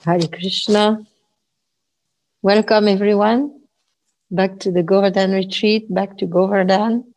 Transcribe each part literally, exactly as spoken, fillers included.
Hare Krishna. Welcome everyone back to the Govardhan retreat, back to Govardhan.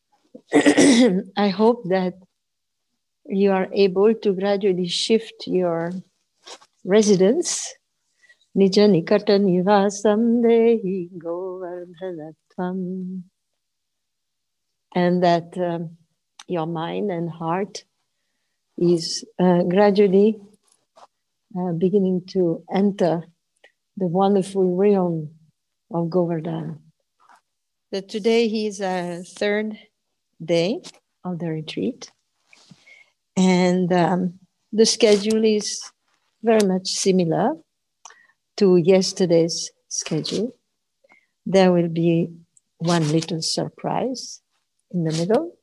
I hope that you are able to gradually shift your residence. Nija nikata nivasam dehi govardhanatvam. And that um, your mind and heart is uh, gradually uh, beginning to enter the wonderful realm of Govardhan. So today is our third day of the retreat, and um, the schedule is very much similar to yesterday's schedule. There will be one little surprise in the middle,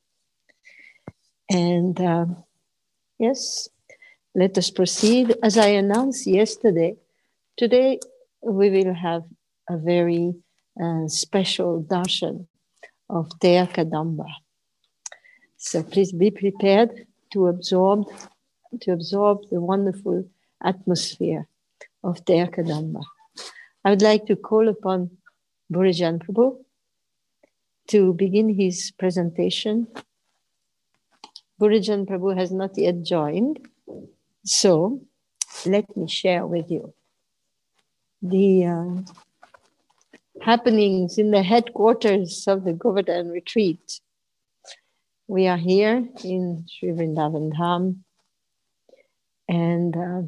and uh, yes, let us proceed. As I announced yesterday, today we will have a very uh, special darshan of Tea Kadamba. So please be prepared to absorb, to absorb the wonderful atmosphere of Tea Kadamba. I would like to call upon Burijan Prabhu to begin his presentation. Burijan Prabhu has not yet joined, so let me share with you the uh, happenings in the headquarters of the Govardhan retreat. We are here in Sri Vrindavan Dham, and uh,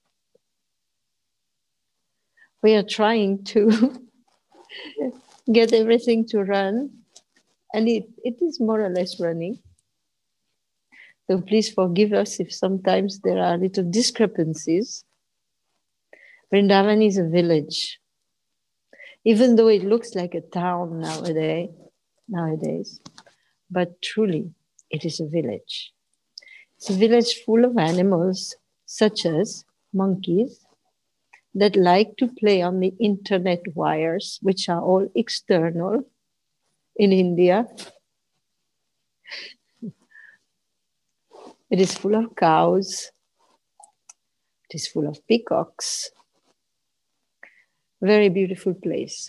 we are trying to get everything to run, and it, it is more or less running. So please forgive us if sometimes there are little discrepancies. Vrindavan is a village, even though it looks like a town nowadays, nowadays, but truly it is a village. It's a village full of animals such as monkeys that like to play on the internet wires, which are all external in India. It is full of cows. It is full of peacocks. Very beautiful place,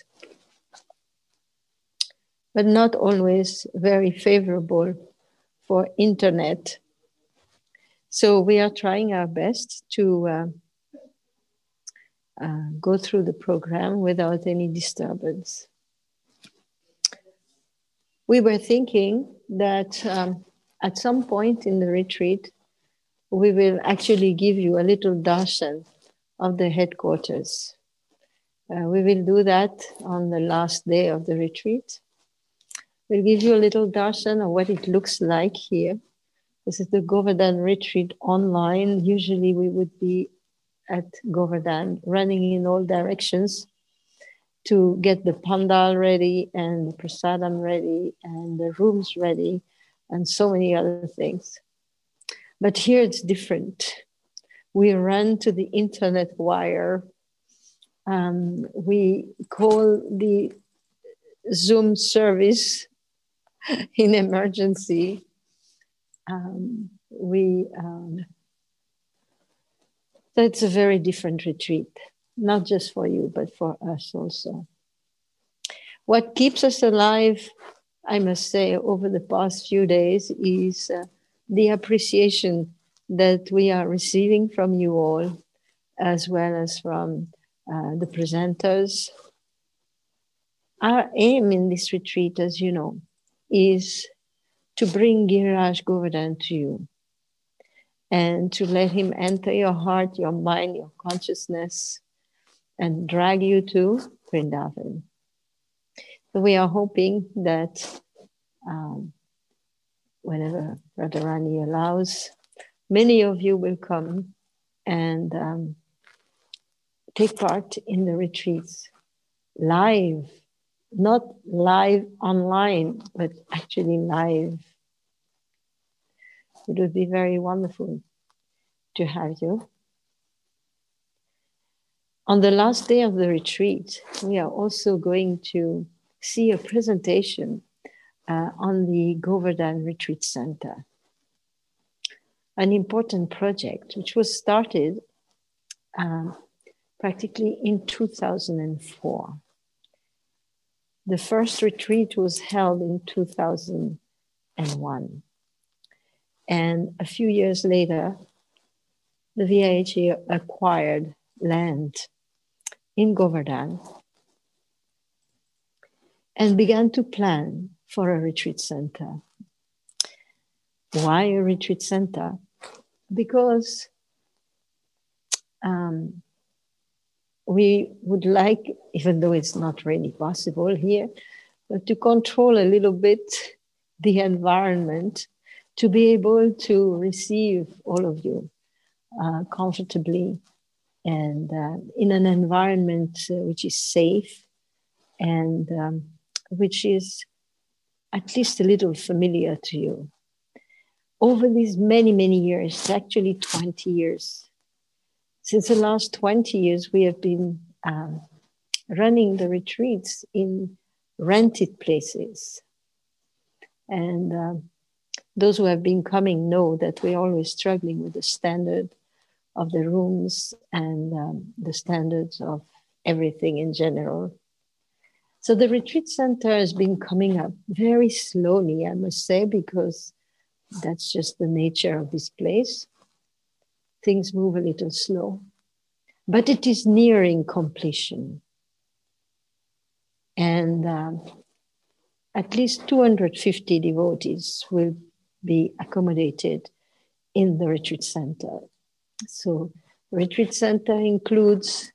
but not always very favorable for internet. So we are trying our best to uh, uh, go through the program without any disturbance. We were thinking that um, at some point in the retreat, we will actually give you a little darshan of the headquarters. Uh, we will do that on the last day of the retreat. We'll give you a little darshan of what it looks like here. This is the Govardhan retreat online. Usually we would be at Govardhan running in all directions to get the pandal ready and the prasadam ready and the rooms ready and so many other things. But here it's different. We run to the internet wire. Um, we call the Zoom service in emergency. Um, we um, so it's a very different retreat, not just for you, but for us also. What keeps us alive, I must say, over the past few days is uh, the appreciation that we are receiving from you all, as well as from uh, the presenters. Our aim in this retreat, as you know, is to bring Giriraj Govardhan to you and to let him enter your heart, your mind, your consciousness, and drag you to Vrindavan. So we are hoping that um, whenever Radharani allows, many of you will come and um, take part in the retreats live, not live online, but actually live. It would be very wonderful to have you. On the last day of the retreat, we are also going to see a presentation uh, on the Govardhan Retreat Center, an important project which was started um, practically in two thousand four. The first retreat was held in two thousand one. And a few years later, the V I H A acquired land in Govardhan and began to plan for a retreat center. Why a retreat center? Because um, we would like, even though it's not really possible here, but to control a little bit the environment to be able to receive all of you uh, comfortably and uh, in an environment uh, which is safe and um, which is at least a little familiar to you. Over these many, many years, actually twenty years, since the last twenty years, we have been um, running the retreats in rented places. And uh, those who have been coming know that we're always struggling with the standard of the rooms and um, the standards of everything in general. So the retreat center has been coming up very slowly, I must say, because that's just the nature of this place. Things move a little slow, but it is nearing completion. And um, at least two hundred fifty devotees will be accommodated in the retreat center. So the retreat center includes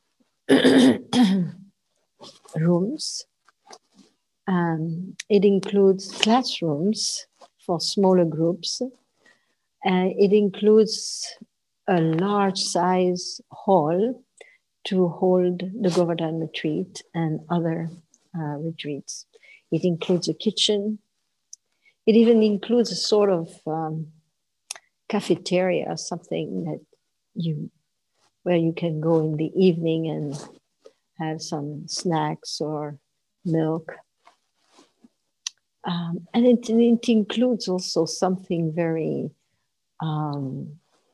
rooms. Um, it includes classrooms for smaller groups. Uh, it includes a large size hall to hold the Govardhan retreat and other uh, retreats. It includes a kitchen. It even includes a sort of um, cafeteria, something that you, where you can go in the evening and have some snacks or milk. Um, and it, it includes also something very, um,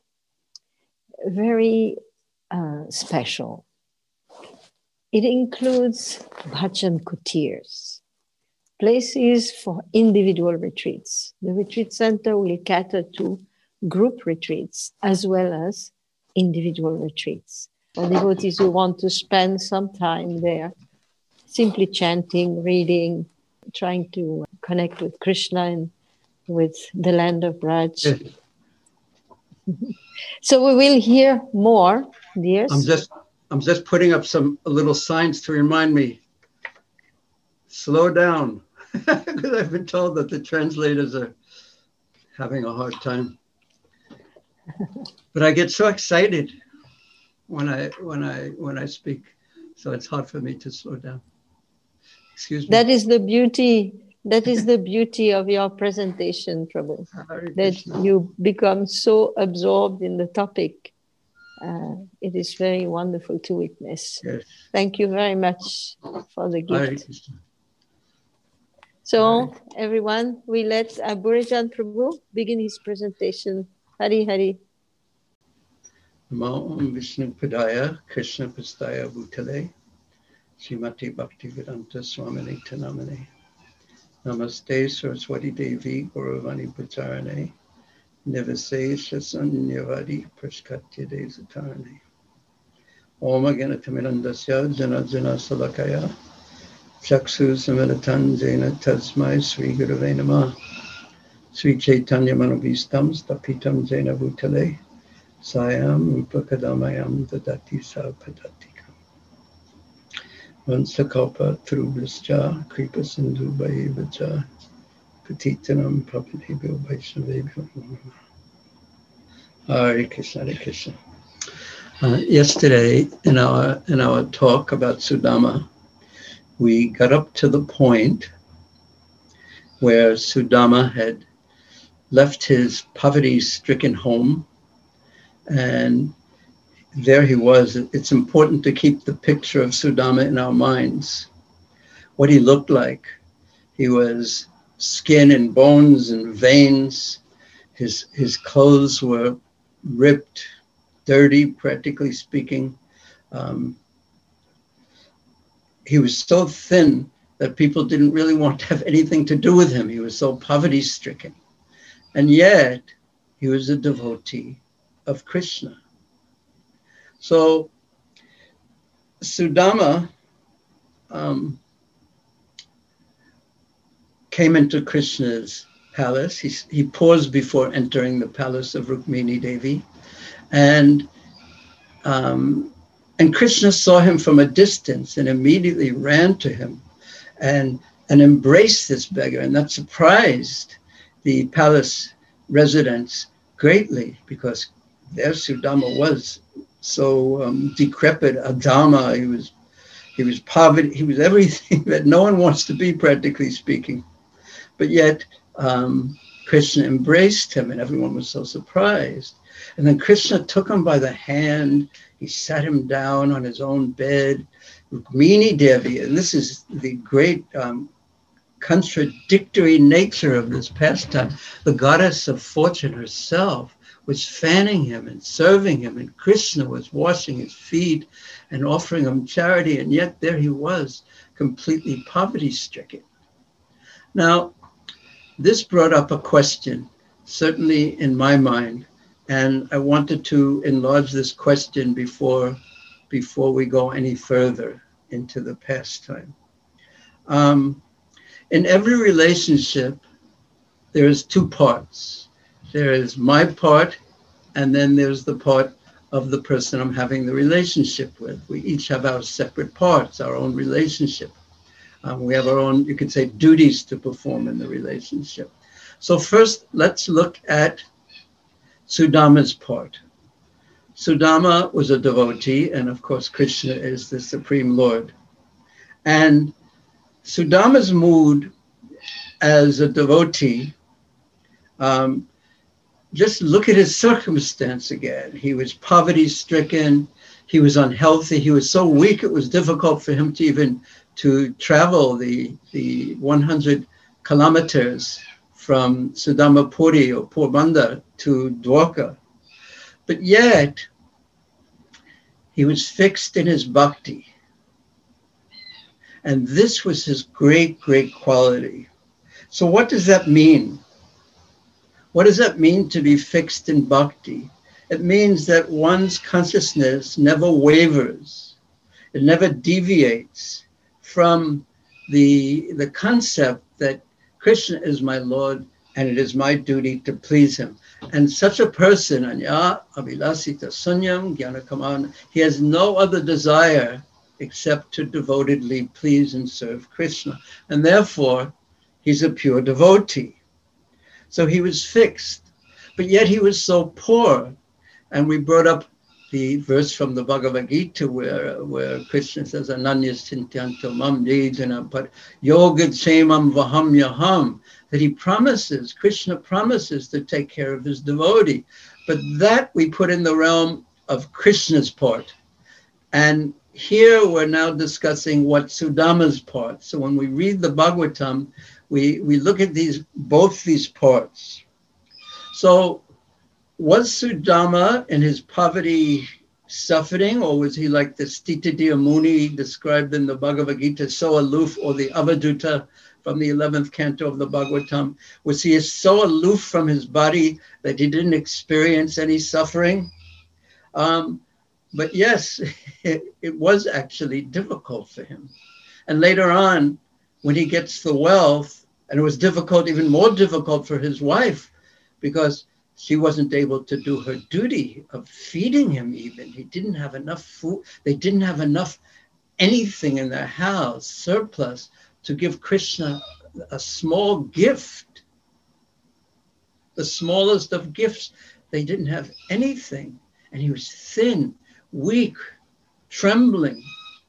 very uh, special. It includes bhajan kutirs, places for individual retreats. The retreat center will cater to group retreats as well as individual retreats. For devotees who want to spend some time there, simply chanting, reading, trying to connect with Krishna and with the land of Braj. Yes. So we will hear more, dears. I'm just, I'm just putting up some little signs to remind me, slow down, because I've been told that the translators are having a hard time. But I get so excited when I when I when I speak, so it's hard for me to slow down. Excuse me. That is the beauty. That is the beauty of your presentation, Prabhu. That you become so absorbed in the topic. Uh, it is very wonderful to witness. Yes. Thank you very much for the gift. So, everyone, we let Aburajan Prabhu begin his presentation. Hari Hari. Namo Om Vishnu Padaya Krishna Pastaya Bhutale Srimati Bhaktivedanta Swamini Tanamane Namaste Saraswati Devi Gauravani Pacharane Nivase Shasanyavadi Prashkatya Desatarane Om Aganatamidandasya Jana Jana Salakaya Chaksu Samilatan Jena Tasmai Sri Gurave Namah Sri Chaitanya Manovistam Stapitam Jena Bhutale Sayam Upakadamayam Dadati Sapadatikam Vansakalpa Trubhascha Kripa Sindhu Bhayevacha Patitanam Papadebhyo Vaishnavebhyo Hare Krishna, Hare Krishna. Uh, yesterday in our in our talk about Sudama, we got up to the point where Sudama had left his poverty-stricken home, and there he was. It's important to keep the picture of Sudama in our minds, what he looked like. He was skin and bones and veins. His, his clothes were ripped, dirty, practically speaking. um, he was so thin that people didn't really want to have anything to do with him. He was so poverty-stricken. And yet, he was a devotee of Krishna. So, Sudama um, came into Krishna's palace. He, he paused before entering the palace of Rukmini Devi. And, um, and Krishna saw him from a distance and immediately ran to him and, and embraced this beggar. And that surprised the palace residents greatly, because there Sudama was so um, decrepit, Adama. He was, he was poverty, he was everything that no one wants to be, practically speaking. But yet um, Krishna embraced him and everyone was so surprised. And then Krishna took him by the hand. He sat him down on his own bed. Rukmini Devi, and this is the great um, contradictory nature of this pastime, the goddess of fortune herself was fanning him and serving him, and Krishna was washing his feet and offering him charity, and yet there he was, completely poverty-stricken. Now, this brought up a question, certainly in my mind, and I wanted to enlarge this question before, before we go any further into the pastime. Um, in every relationship, there is two parts. There is my part, and then there's the part of the person I'm having the relationship with. We each have our separate parts, our own relationship. Um, we have our own, you could say, duties to perform in the relationship. So first, let's look at Sudama's part. Sudama was a devotee, and of course, Krishna is the Supreme Lord. And Sudama's mood as a devotee, um, just look at his circumstance again. He was poverty-stricken, he was unhealthy, he was so weak it was difficult for him to even to travel the, the one hundred kilometers from Sudamapuri or Porbandar to Dwarka. But yet, he was fixed in his bhakti. And this was his great, great quality. So what does that mean? What does that mean to be fixed in bhakti? It means that one's consciousness never wavers. It never deviates from the, the concept that Krishna is my Lord and it is my duty to please him. And such a person, Anya Abhilasita Sunyam Jnanakaman, he has no other desire except to devotedly please and serve Krishna. And therefore, he's a pure devotee. So he was fixed, but yet he was so poor. And we brought up the verse from the Bhagavad Gita where, where Krishna says, Ananyas Chintyanto Mam Yejana, but Yoga Chemam Vaham Yaham, that he promises, Krishna promises to take care of his devotee. But that we put in the realm of Krishna's part. And here we're now discussing what Sudama's part. So when we read the Bhagavatam, we, we look at these both these parts. So was Sudama in his poverty suffering, or was he like the Stitadiya Muni described in the Bhagavad Gita, so aloof, or the Avadhuta from the eleventh canto of the Bhagavatam? Was he so aloof from his body that he didn't experience any suffering? Um, but yes, it, it was actually difficult for him. And later on, when he gets the wealth, and it was difficult, even more difficult for his wife, because she wasn't able to do her duty of feeding him even. He didn't have enough food. They didn't have enough anything in their house, surplus, to give Krishna a small gift. The smallest of gifts. They didn't have anything. And he was thin, weak, trembling.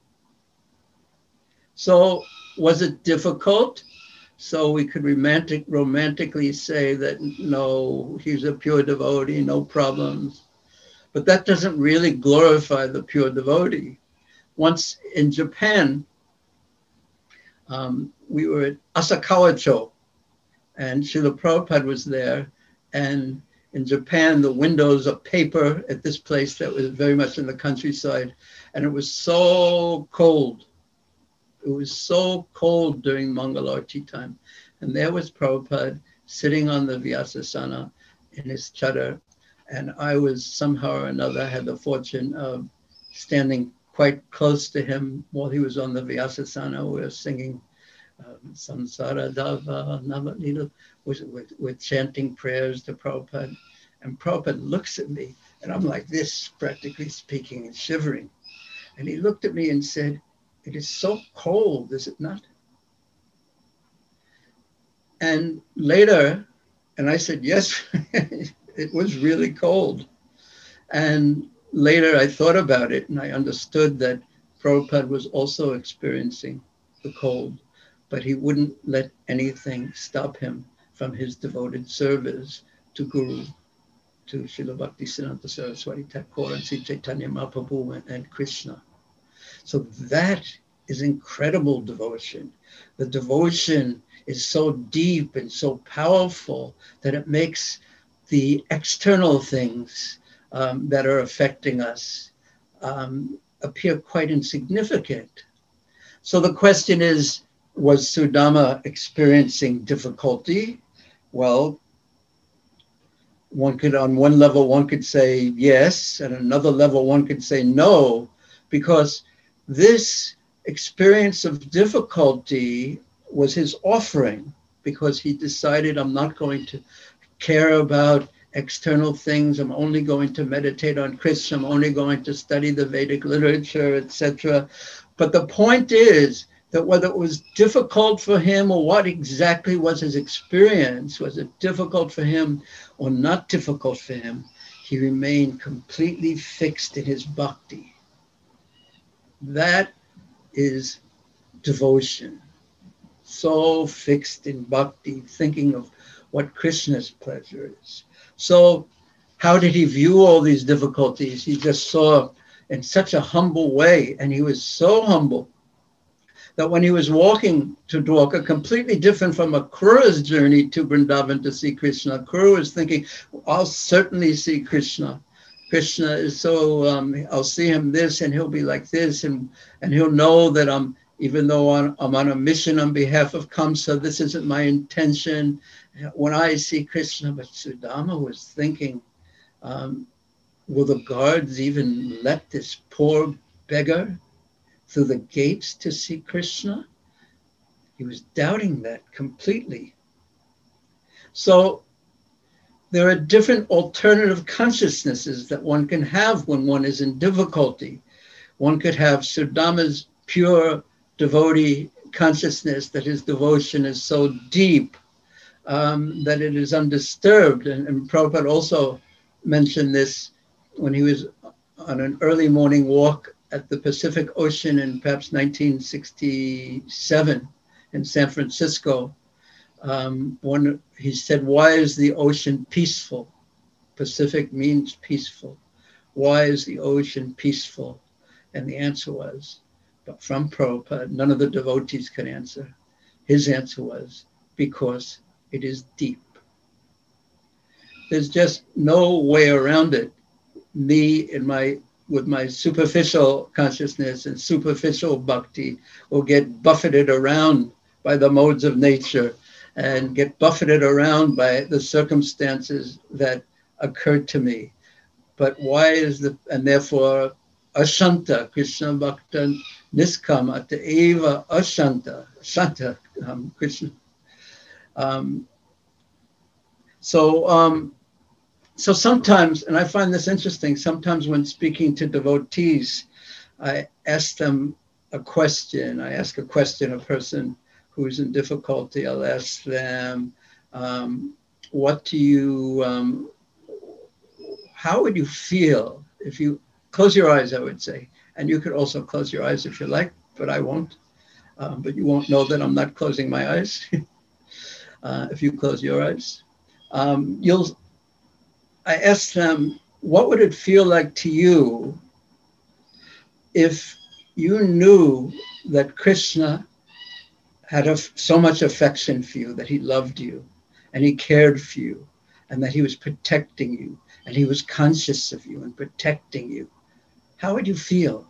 So was it difficult? So we could romantic, romantically say that, no, he's a pure devotee, no problems. But that doesn't really glorify the pure devotee. Once in Japan, um, we were at Asakawa-cho, and Srila Prabhupada was there. And In Japan, the windows are paper at this place that was very much in the countryside. And it was so cold. It was so cold during Mangalarti time. And there was Prabhupada sitting on the Vyasasana in his chadar. And I was somehow or another had the fortune of standing quite close to him while he was on the Vyasasana. We were singing um, Samsara Dava Navalila, with, with, with chanting prayers to Prabhupada. And Prabhupada looks at me, and I'm like this, practically speaking, and shivering. And he looked at me and said, "It is so cold, is it not?" And later, and I said, yes, it was really cold. And later I thought about it and I understood that Prabhupada was also experiencing the cold, but he wouldn't let anything stop him from his devoted service to Guru, to Srila Bhaktisiddhanta Saraswati Thakur and Sri Chaitanya Mahaprabhu and, and Krishna. So that is incredible devotion. The devotion is so deep and so powerful that it makes the external things um, that are affecting us um, appear quite insignificant. So the question is, was Sudama experiencing difficulty? Well, one could, on one level, one could say yes, and another level, one could say no, because this experience of difficulty was his offering, because he decided, I'm not going to care about external things. I'm only going to meditate on Krishna. I'm only going to study the Vedic literature, et cetera. But the point is that whether it was difficult for him or what exactly was his experience, was it difficult for him or not difficult for him, he remained completely fixed in his bhakti. That is devotion. So fixed in bhakti, thinking of what Krishna's pleasure is. So how did he view all these difficulties? He just saw in such a humble way, and he was so humble that when he was walking to Dwarka, completely different from Akrura's journey to Vrindavan to see Krishna. Akrura was thinking, I'll certainly see Krishna. Krishna is so, um, I'll see him this and he'll be like this, and, and he'll know that I'm, even though I'm, I'm on a mission on behalf of Kamsa, this isn't my intention. When I see Krishna, but Sudama was thinking, um, will the guards even let this poor beggar through the gates to see Krishna? He was doubting that completely. So there are different alternative consciousnesses that one can have when one is in difficulty. One could have Sudama's pure devotee consciousness, that his devotion is so deep um, that it is undisturbed. And, and Prabhupada also mentioned this when he was on an early morning walk at the Pacific Ocean in perhaps nineteen sixty-seven in San Francisco. Um, one, he said, why is the ocean peaceful? Pacific means peaceful. Why is the ocean peaceful? And the answer was, but from Prabhupada, none of the devotees could answer. His answer was, because it is deep. There's just no way around it. Me in my, with my superficial consciousness and superficial bhakti will get buffeted around by the modes of nature and get buffeted around by the circumstances that occurred to me. But why is the, and therefore, Ashanta, Krishna Bhakta Niskama, Eva Ashanta, Shanta, um, Krishna. Um, so, um, so sometimes, and I find this interesting, sometimes when speaking to devotees, I ask them a question. I ask a question, a person who's in difficulty, I'll ask them, um, what do you, um, how would you feel if you, close your eyes, I would say, and you could also close your eyes if you like, but I won't, um, but you won't know that I'm not closing my eyes uh, if you close your eyes. Um, you'll, I ask them, what would it feel like to you if you knew that Krishna had a, so much affection for you, that he loved you and he cared for you and that he was protecting you, and he was conscious of you and protecting you, how would you feel?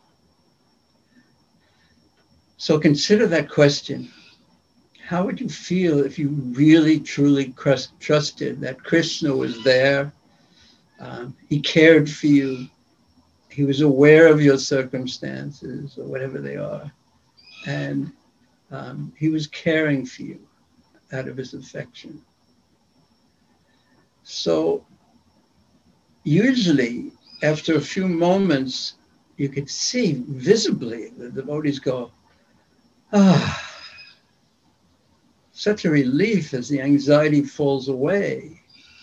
So consider that question. How would you feel if you really, truly trusted that Krishna was there? Um, he cared for you. He was aware of your circumstances or whatever they are. And um, he was caring for you out of his affection. So usually after a few moments, you could see visibly the devotees go, ah, such a relief as the anxiety falls away.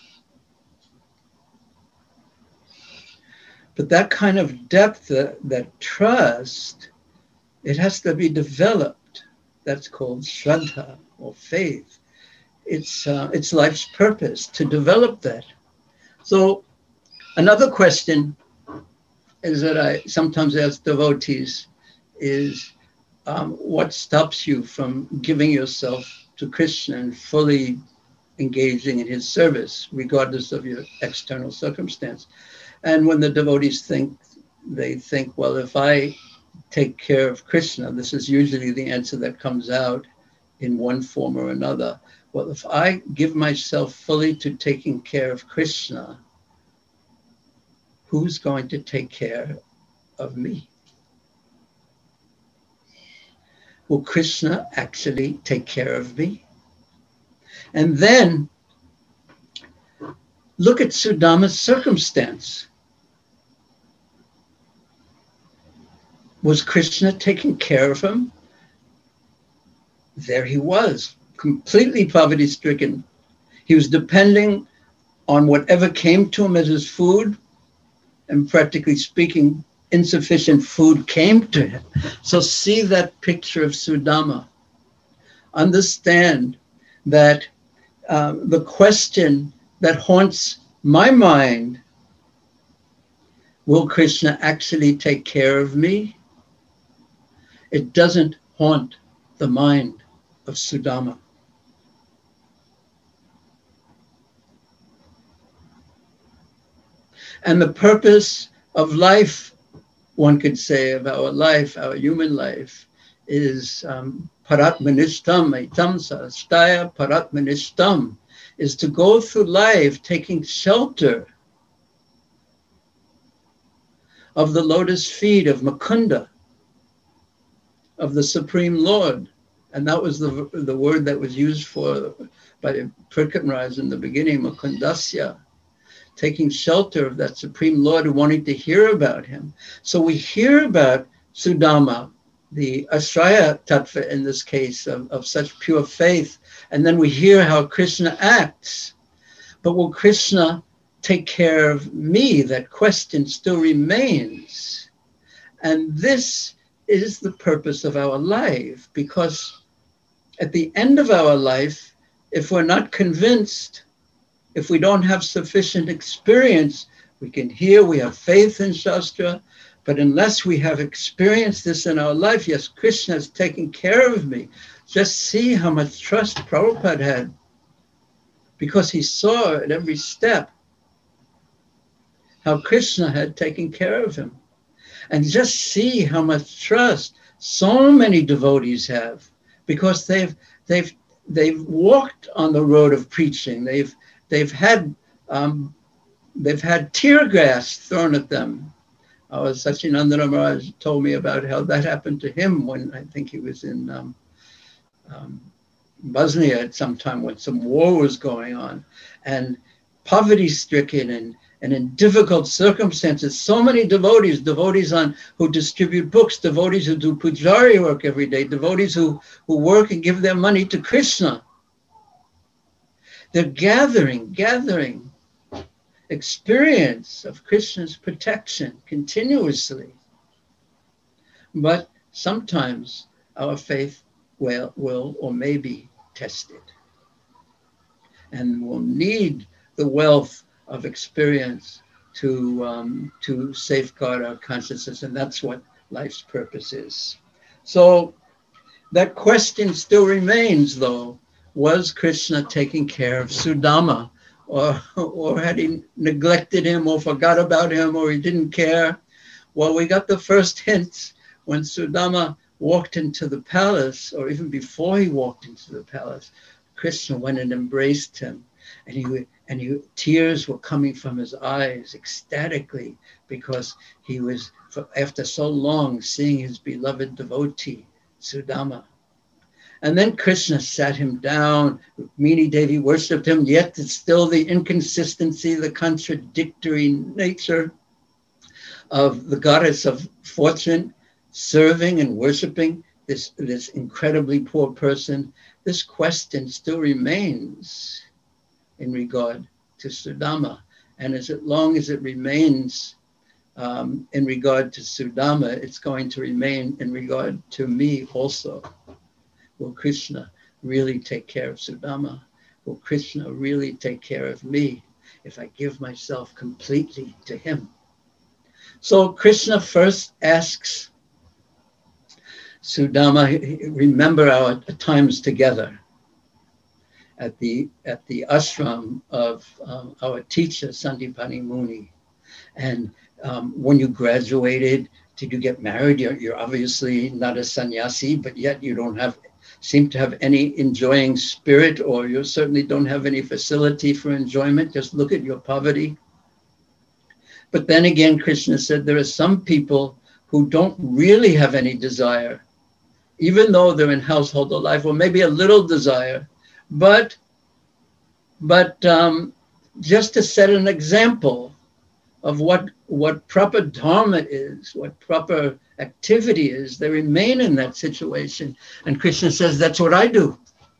But that kind of depth, that, that trust, it has to be developed. That's called Shraddha or faith. It's, uh, it's life's purpose to develop that. So another question is that I sometimes ask devotees is, um, what stops you from giving yourself to Krishna and fully engaging in his service, regardless of your external circumstance? And when the devotees think, they think, well, if I take care of Krishna, this is usually the answer that comes out in one form or another. Well, if I give myself fully to taking care of Krishna, who's going to take care of me? Will Krishna actually take care of me? And then look at Sudama's circumstance. Was Krishna taking care of him? There he was, completely poverty-stricken. He was depending on whatever came to him as his food, and practically speaking, insufficient food came to him. So see that picture of Sudama. Understand that uh, the question that haunts my mind, will Krishna actually take care of me? It doesn't haunt the mind of Sudama. And the purpose of life, one could say, of our life, our human life, is um, paratmanishtam, itam sarastaya paratmanishtam, is to go through life taking shelter of the lotus feet of Mukunda, of the Supreme Lord. And that was the, the word that was used for by Pirkatmraj in the beginning, Mukundasya, taking shelter of that Supreme Lord and wanting to hear about him. So we hear about Sudama, the Ashraya Tattva in this case, of, of such pure faith, and then we hear how Krishna acts. But will Krishna take care of me? That question still remains. And this is the purpose of our life, because at the end of our life, if we're not convinced, if we don't have sufficient experience, we can hear, we have faith in Shastra, but unless we have experienced this in our life, yes, Krishna is taking care of me. Just see how much trust Prabhupada had, because he saw at every step how Krishna had taken care of him. And just see how much trust so many devotees have, because they've they've they've walked on the road of preaching. They've they've had um, they've had tear gas thrown at them. Uh, Sachinandana Maharaj told me about how that happened to him when I think he was in um, um, Bosnia at some time when some war was going on, and poverty-stricken and and in difficult circumstances, so many devotees, devotees on who distribute books, devotees who do pujari work every day, devotees who, who work and give their money to Krishna. They're gathering, gathering experience of Krishna's protection continuously. But sometimes our faith will, will or may be tested. And we'll need the wealth of experience to, um, to safeguard our consciousness. And that's what life's purpose is. So that question still remains, though. Was Krishna taking care of Sudama? or, or had he neglected him or forgot about him or he didn't care? Well, we got the first hints when Sudama walked into the palace, or even before he walked into the palace. Krishna went and embraced him, and he and he, tears were coming from his eyes ecstatically, because he was, after so long, seeing his beloved devotee, Sudama. And then Krishna sat him down. Rukmini Devi worshipped him, yet it's still the inconsistency, the contradictory nature of the goddess of fortune serving and worshiping this, this incredibly poor person. This question still remains in regard to Sudama. And as long as it remains um, in regard to Sudama, it's going to remain in regard to me also. Will Krishna really take care of Sudama? Will Krishna really take care of me if I give myself completely to him? So Krishna first asks Sudama, remember our times together at the at the ashram of um, our teacher, Sandipani Muni. And um, when you graduated, did you get married? You're, you're obviously not a sannyasi, but yet you don't have seem to have any enjoying spirit, or you certainly don't have any facility for enjoyment. Just look at your poverty. But then again, Krishna said there are some people who don't really have any desire, even though they're in household life, or maybe a little desire, but, but um, just to set an example of what, what proper dharma is, what proper activity is, they remain in that situation. And Krishna says, that's what I do.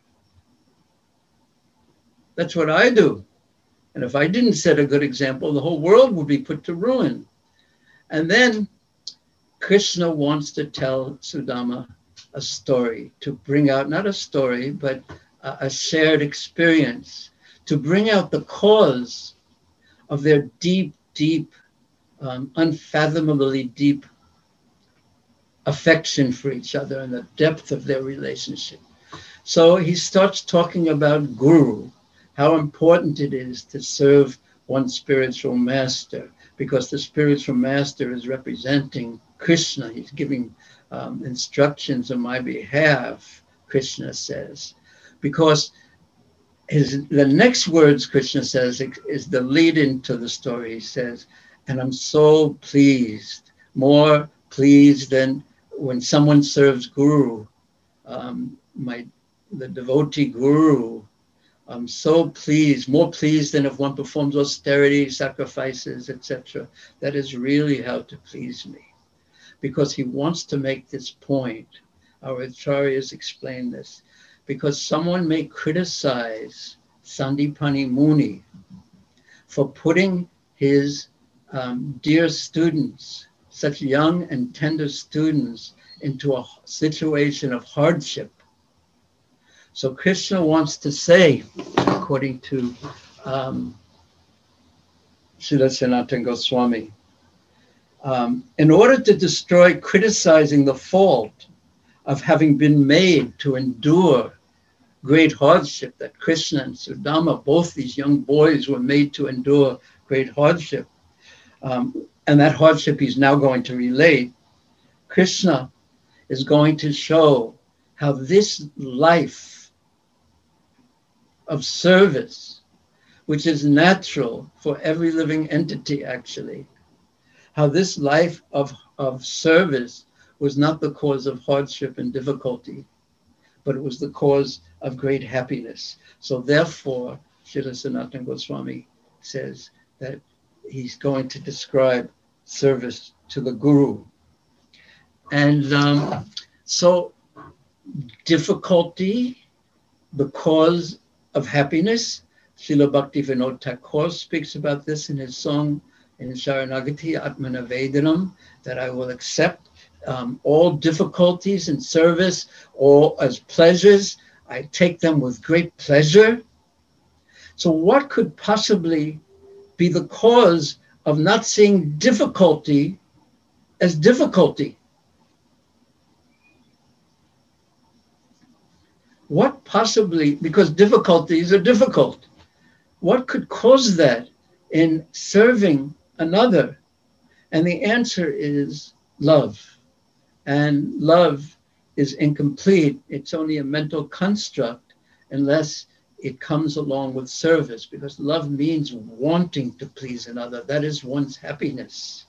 That's what I do. And if I didn't set a good example, the whole world would be put to ruin. And then Krishna wants to tell Sudama a story, to bring out, not a story, but a, a shared experience, to bring out the cause of their deep, deep, um, unfathomably deep affection for each other and the depth of their relationship. So he starts talking about Guru, how important it is to serve one's spiritual master, because the spiritual master is representing Krishna. He's giving um, instructions on my behalf, Krishna says. Because his, the next words Krishna says is the lead into the story. He says, and I'm so pleased, more pleased than when someone serves Guru, um, my the devotee Guru. I'm so pleased, more pleased than if one performs austerity, sacrifices, et cetera. That is really how to please me. Because he wants to make this point. Our acharyas explain this. Because someone may criticize Sandipani Muni for putting his um, dear students, such young and tender students, into a situation of hardship. So Krishna wants to say, according to um, Srila Sanatana Goswami, um, in order to destroy criticizing the fault of having been made to endure great hardship, that Krishna and Sudama, both these young boys, were made to endure great hardship, um, and that hardship he's now going to relate, Krishna is going to show how this life of service, which is natural for every living entity actually, how this life of, of service was not the cause of hardship and difficulty, but it was the cause of great happiness. So therefore, Srila Sanatana Goswami says that he's going to describe service to the Guru. And um, so difficulty, the cause of happiness. Srila Bhakti Vinod Thakur speaks about this in his song in Sharanagati Atmanavedanam, that I will accept um, all difficulties in service, all as pleasures. I take them with great pleasure. So what could possibly be the cause of not seeing difficulty as difficulty? What possibly, because difficulties are difficult. what could cause that in serving another? And the answer is love. And love is incomplete. It's only a mental construct unless it comes along with service, because love means wanting to please another. That is one's happiness.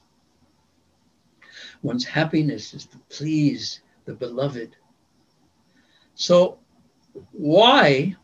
One's happiness is to please the beloved. So why,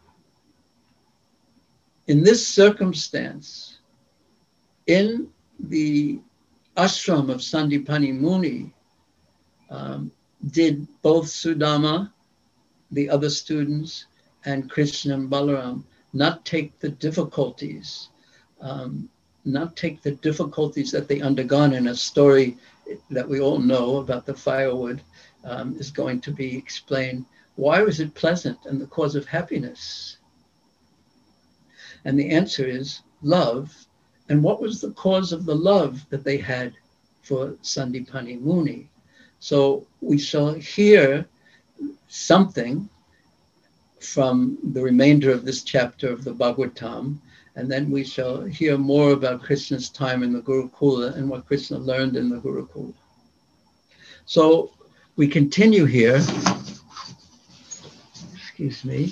in this circumstance, in the ashram of Sandipani Muni, um, did both Sudama, the other students, and Krishna and Balaram not take the difficulties, um, not take the difficulties that they undergone in a story that we all know about the firewood um, is going to be explained. Why was it pleasant and the cause of happiness? And the answer is love. And what was the cause of the love that they had for Sandipani Muni? So we shall hear something from the remainder of this chapter of the Bhagavatam, and then we shall hear more about Krishna's time in the Gurukula and what Krishna learned in the Gurukula. So we continue here. Excuse me.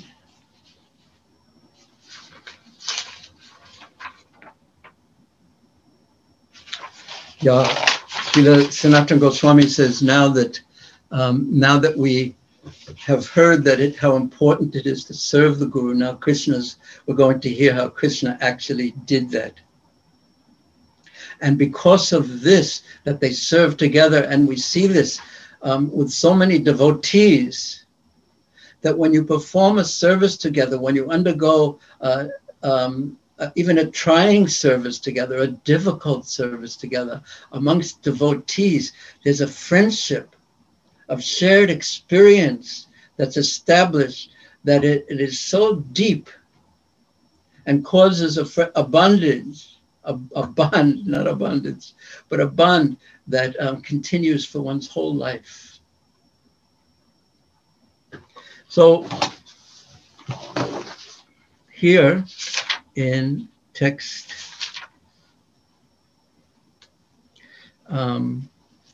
Yeah, Srila Sanatana Goswami says now that um, now that we have heard that it how important it is to serve the Guru, now Krishna's, we're going to hear how Krishna actually did that. And because of this, that they serve together, and we see this um, with so many devotees, that when you perform a service together, when you undergo uh, um, uh, even a trying service together, a difficult service together, amongst devotees, there's a friendship of shared experience that's established, that it, it is so deep and causes a, fr- a bondage, a, a bond, not abundance, but a bond that um, continues for one's whole life. So here in text um,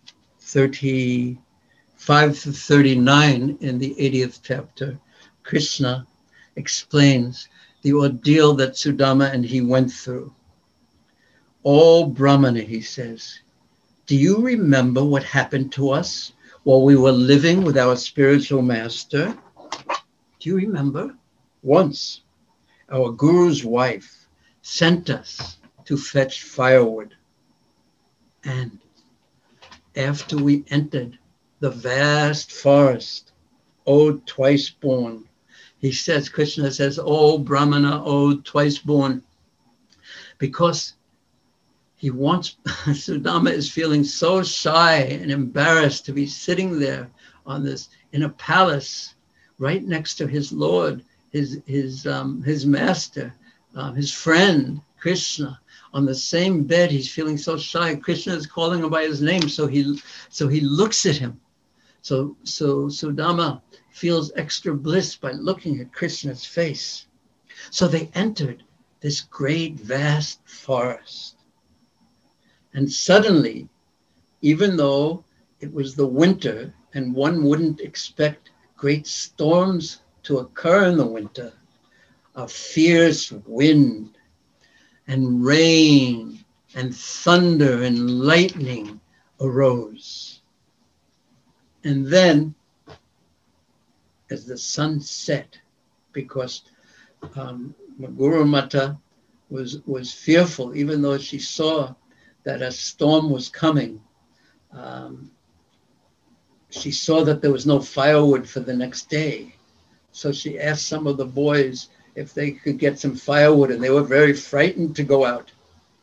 thirty-five to thirty-nine in the eightieth chapter, Krishna explains the ordeal that Sudama and he went through. "Oh Brahmana," he says, "do you remember what happened to us while we were living with our spiritual master? Do you remember? Once, our Guru's wife sent us to fetch firewood. And after we entered the vast forest, O twice born," he says, Krishna says, "O Brahmana, O twice born," because he wants, Sudama is feeling so shy and embarrassed to be sitting there on this, in a palace, right next to his Lord, his his um, his master, um, his friend, Krishna, on the same bed. He's feeling so shy. Krishna is calling him by his name, so he so he looks at him. So so Sudama feels extra bliss by looking at Krishna's face. So they entered this great, vast forest. And suddenly, even though it was the winter and one wouldn't expect great storms to occur in the winter, a fierce wind and rain and thunder and lightning arose. And then, as the sun set, because um, Guru Mata was, was fearful, even though she saw that a storm was coming, um, she saw that there was no firewood for the next day. So she asked some of the boys if they could get some firewood, and they were very frightened to go out.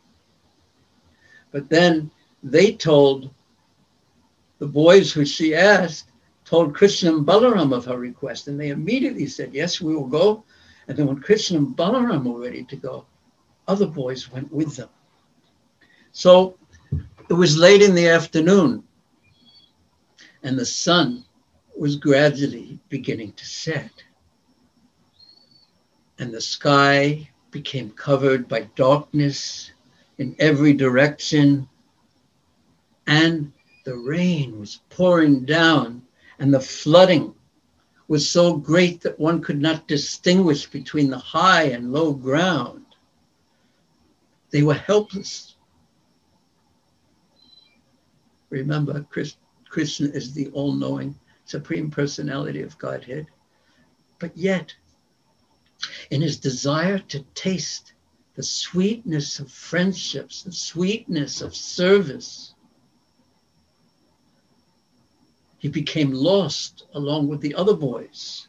But then they told, the boys who she asked, told Krishna and Balaram of her request, and they immediately said, yes, we will go. And then when Krishna and Balaram were ready to go, other boys went with them. So it was late in the afternoon, and the sun was gradually beginning to set. And the sky became covered by darkness in every direction, and the rain was pouring down, and the flooding was so great that one could not distinguish between the high and low ground. They were helpless. Remember, Krishna is the all-knowing Supreme Personality of Godhead. But yet, in his desire to taste the sweetness of friendships, the sweetness of service, he became lost along with the other boys.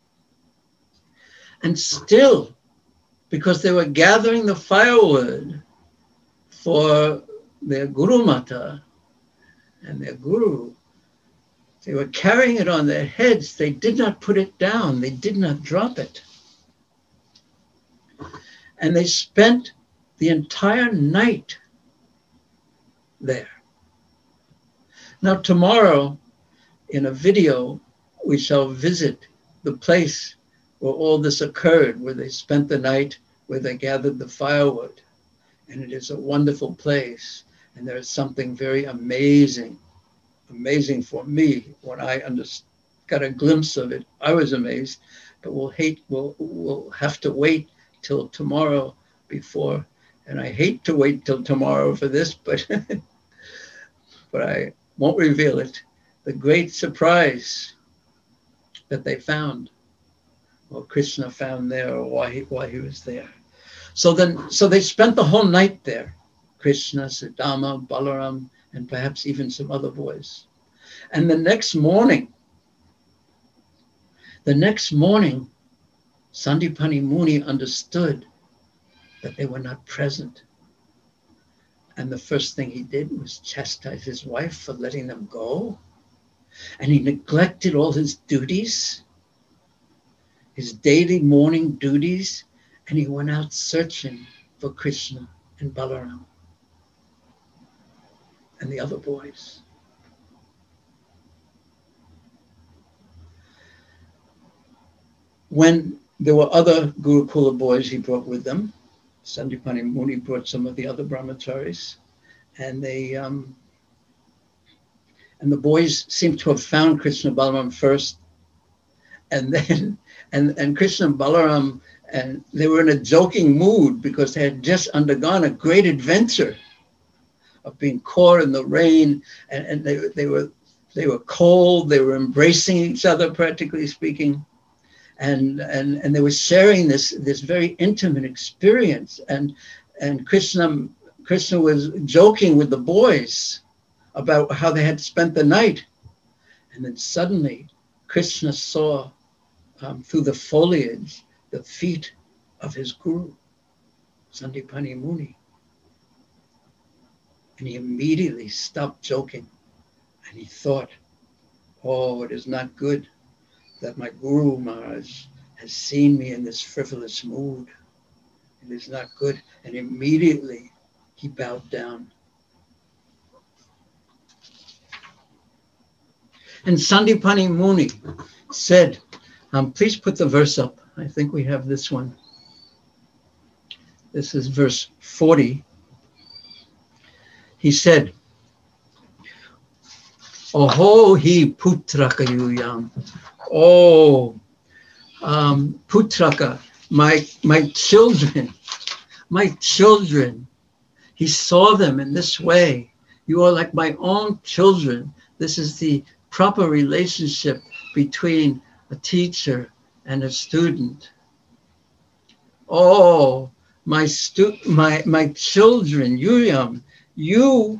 And still, because they were gathering the firewood for their Guru Mata and their Guru, they were carrying it on their heads. They did not put it down. They did not drop it. And they spent the entire night there. Now, tomorrow, in a video, we shall visit the place where all this occurred, where they spent the night, where they gathered the firewood. And it is a wonderful place. And there is something very amazing, amazing for me. When I understood, got a glimpse of it, I was amazed. But we'll hate, we'll, we'll have to wait till tomorrow before, and I hate to wait till tomorrow for this, but but I won't reveal it. The great surprise that they found, or Krishna found there, or why he, why he was there. So then, so they spent the whole night there, Krishna, Sudama, Balaram, and perhaps even some other boys. And the next morning, the next morning, Sandipani Muni understood that they were not present. And the first thing he did was chastise his wife for letting them go. And he neglected all his duties, his daily morning duties, and he went out searching for Krishna and Balaram and the other boys. When there were other Gurukula boys he brought with them, Sandipani Muni brought some of the other brahmacharis, and they um, and the boys seemed to have found Krishna Balaram first, and then and and Krishna Balaram, and they were in a joking mood because they had just undergone a great adventure of being caught in the rain, and, and they they were they were cold, they were embracing each other, practically speaking. And, and and they were sharing this this very intimate experience, and and Krishna Krishna was joking with the boys about how they had spent the night, and then suddenly Krishna saw um, through the foliage the feet of his guru, Sandipani Muni, and he immediately stopped joking, and he thought, "Oh, it is not good that my Guru Maharaj has seen me in this frivolous mood. It is not good." And immediately he bowed down. And Sandipani Muni said, um, please put the verse up. I think we have this one. This is verse forty. He said, "Oho hi putraka yuyam." Oh, um, Putraka, my my children, my children. He saw them in this way. You are like my own children. This is the proper relationship between a teacher and a student. Oh, my stu- my my children, Yuyam, you,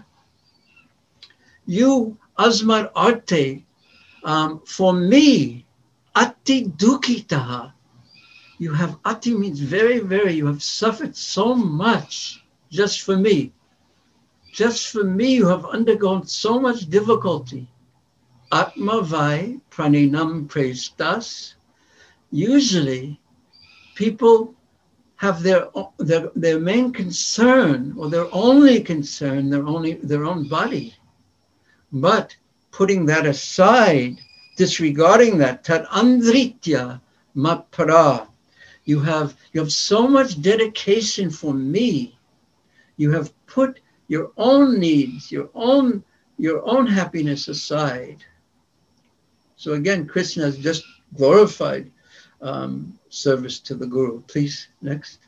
you, Asmar Arte. Um, for me, ati dukitaha, you have, ati means very, very, you have suffered so much just for me. Just for me, you have undergone so much difficulty. Atma vai praninam prestas. Usually, people have their, their, their main concern, or their only concern, their, only, their own body. But putting that aside, disregarding that, tat andritya mapara, You have, you have so much dedication for me. You have put your own needs, your own, your own happiness aside. So again, Krishna has just glorified um, service to the Guru. Please, next.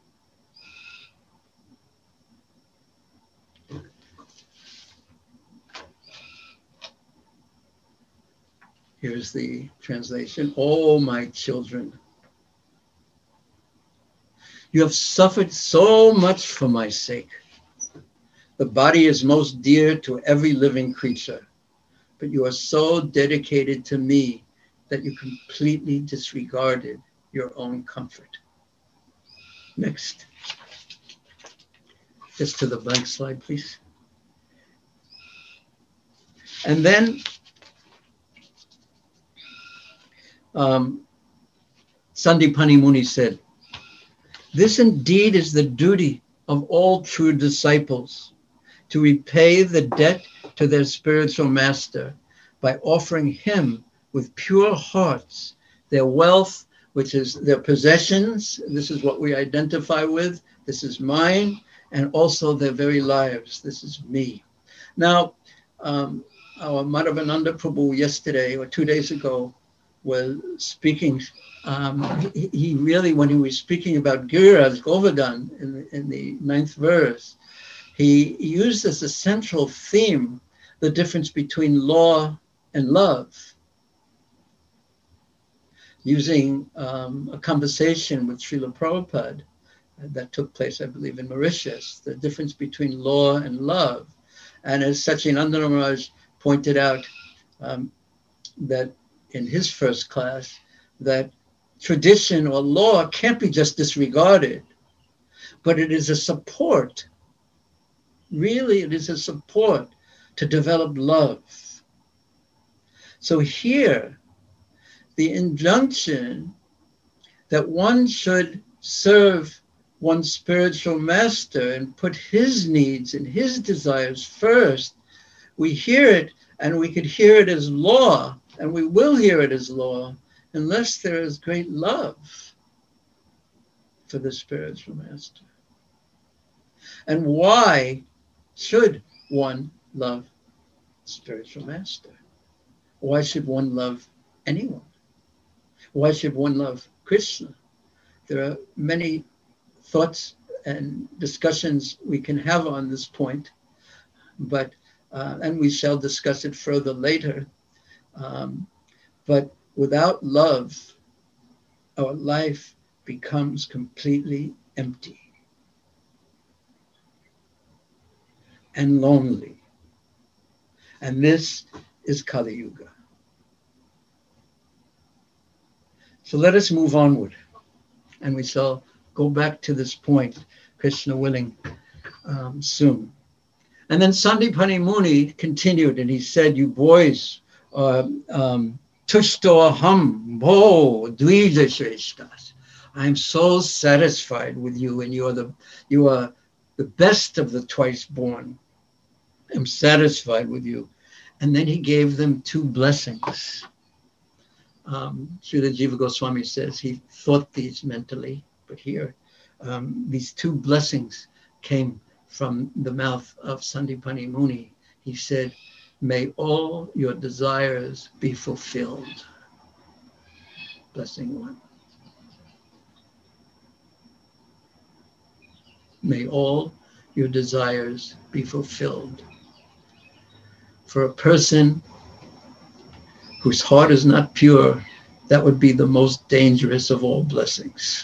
Here's the translation. Oh, my children, you have suffered so much for my sake. The body is most dear to every living creature, but you are so dedicated to me that you completely disregarded your own comfort. Next. Just to the blank slide, please. And then um, Sandipani Muni said, this indeed is the duty of all true disciples, to repay the debt to their spiritual master by offering him with pure hearts their wealth, which is their possessions. This is what we identify with. This is mine, and also their very lives. This is me. Now, um, our Madhavananda Prabhu yesterday or two days ago was speaking. Um, he, he really, when he was speaking about Giriraj Govardhan in the, in the ninth verse, he used as a central theme the difference between law and love, using um, a conversation with Srila Prabhupada that took place, I believe, in Mauritius, the difference between law and love. And as Satchidananda Maharaj pointed out um, that in his first class, that tradition or law can't be just disregarded, but it is a support. Really, it is a support to develop love. So here, the injunction that one should serve one's spiritual master and put his needs and his desires first, we hear it, and we could hear it as law, and we will hear it as law, unless there is great love for the spiritual master. And why should one love spiritual master? Why should one love anyone? Why should one love Krishna? There are many thoughts and discussions we can have on this point, but uh, and we shall discuss it further later. Um, but without love, our life becomes completely empty and lonely. And this is Kali Yuga. So let us move onward, and we shall go back to this point, Krishna willing, um, soon. And then Sandipani Muni continued, and he said, you boys, uh, um, Tushto aham bho dvija shreshtas. I am so satisfied with you, and you are the you are the best of the twice born. I'm satisfied with you. And then he gave them two blessings. Um, Srila Jiva Goswami says he thought these mentally, but here um, these two blessings came from the mouth of Sandipani Muni. He said, may all your desires be fulfilled. Blessing one. May all your desires be fulfilled. For a person whose heart is not pure, that would be the most dangerous of all blessings.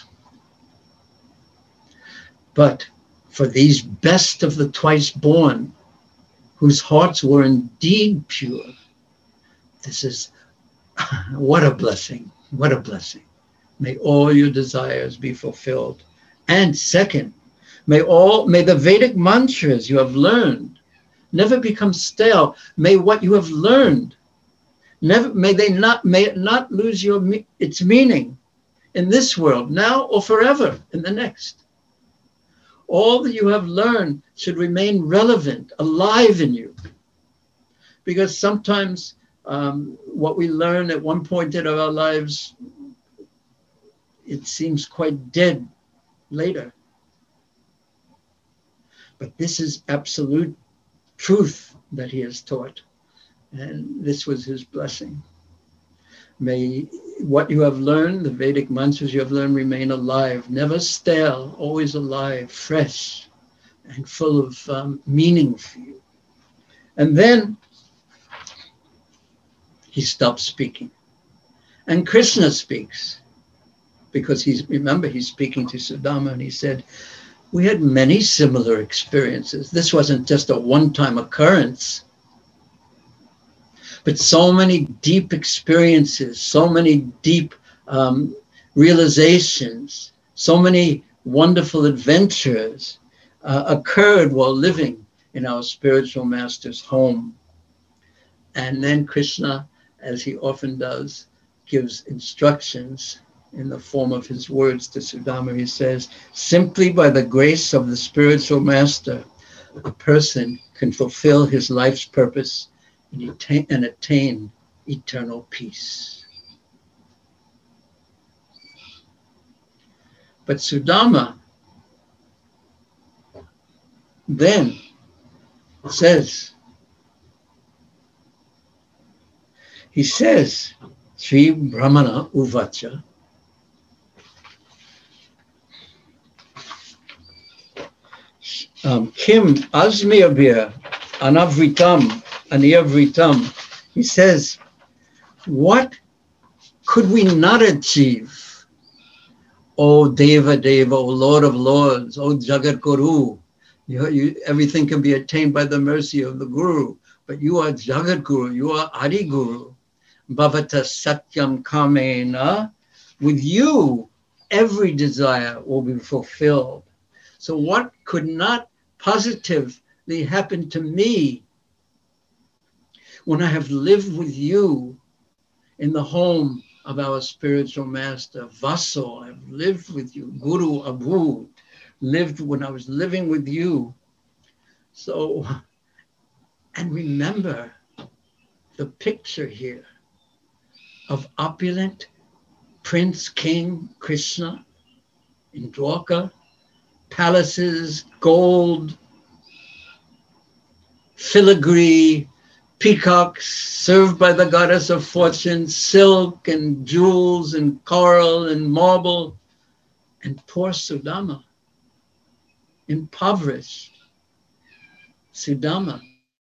But for these best of the twice born, whose hearts were indeed pure, this is, what a blessing, what a blessing. May all your desires be fulfilled. And second, may all, may the Vedic mantras you have learned never become stale. May what you have learned, never, may they not, may it not lose your, its meaning in this world, now or forever in the next. All that you have learned should remain relevant, alive in you. Because sometimes um, what we learn at one point in our lives it seems quite dead later. But this is absolute truth that he has taught. And this was his blessing. May what you have learned, the Vedic mantras you have learned, remain alive, never stale, always alive, fresh, and full of um, meaning for you. And then he stops speaking. And Krishna speaks, because he's, remember, he's speaking to Sudama, and he said, we had many similar experiences. This wasn't just a one-time occurrence, but so many deep experiences, so many deep um, realizations, so many wonderful adventures uh, occurred while living in our spiritual master's home. And then Krishna, as he often does, gives instructions in the form of his words to Sudama. He says, simply by the grace of the spiritual master, a person can fulfill his life's purpose and attain, and attain eternal peace. But Sudama then says, he says, Sri Brahmana Uvacha, um, Kim Asmiyabhir Anavritam Aniyavritam. He says, what could we not achieve? O Deva Deva, O Lord of Lords, O Jagat Guru. You, you, everything can be attained by the mercy of the Guru, but you are Jagat Guru, you are Adi Guru. Bhavata Satyam Kamena. With you, every desire will be fulfilled. So what could not positively happen to me when I have lived with you in the home of our spiritual master, Vaso? I've lived with you, Guru Abhu, lived when I was living with you. So, and remember the picture here of opulent Prince King Krishna in Dwarka, palaces, gold, filigree, peacocks served by the goddess of fortune, silk and jewels and coral and marble, and poor Sudama, impoverished Sudama,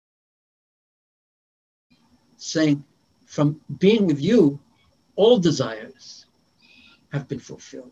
saying, from being with you, all desires have been fulfilled.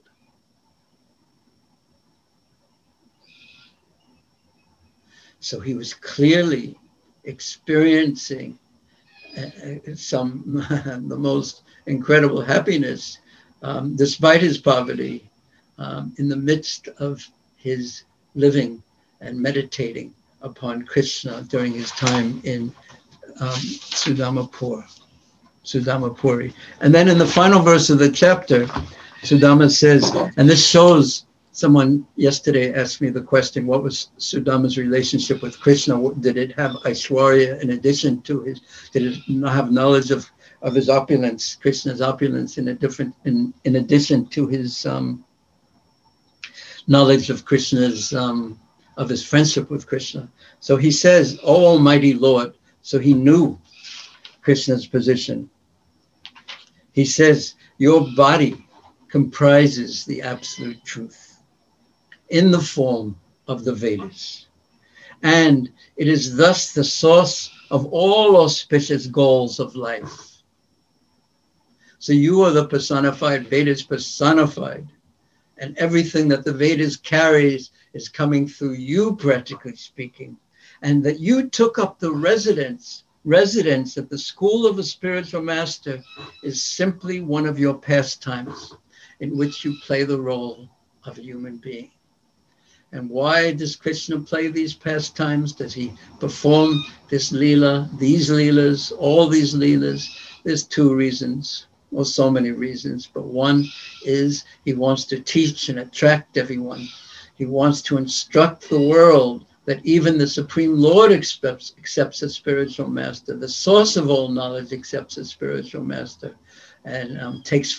So he was clearly experiencing uh, some the most incredible happiness, um, despite his poverty, um, in the midst of his living and meditating upon Krishna during his time in um, Sudamapur, Sudamapuri. And then in the final verse of the chapter, Sudama says, and this shows, someone yesterday asked me the question, what was Sudama's relationship with Krishna? Did it have Aishwarya in addition to his, did it not have knowledge of, of his opulence, Krishna's opulence in a different, in, in addition to his um, knowledge of Krishna's, um, of his friendship with Krishna? So he says, O Almighty Lord, so he knew Krishna's position. He says, your body comprises the absolute truth in the form of the Vedas. And it is thus the source of all auspicious goals of life. So you are the personified, Vedas personified, and everything that the Vedas carries is coming through you, practically speaking. And that you took up the residence, residence at the school of a spiritual master is simply one of your pastimes in which you play the role of a human being. And why does Krishna play these pastimes? Does he perform this Leela, these Leelas, all these Leelas? There's two reasons, or so many reasons, but one is he wants to teach and attract everyone. He wants to instruct the world that even the Supreme Lord accepts, accepts a spiritual master. The source of all knowledge accepts a spiritual master and um, takes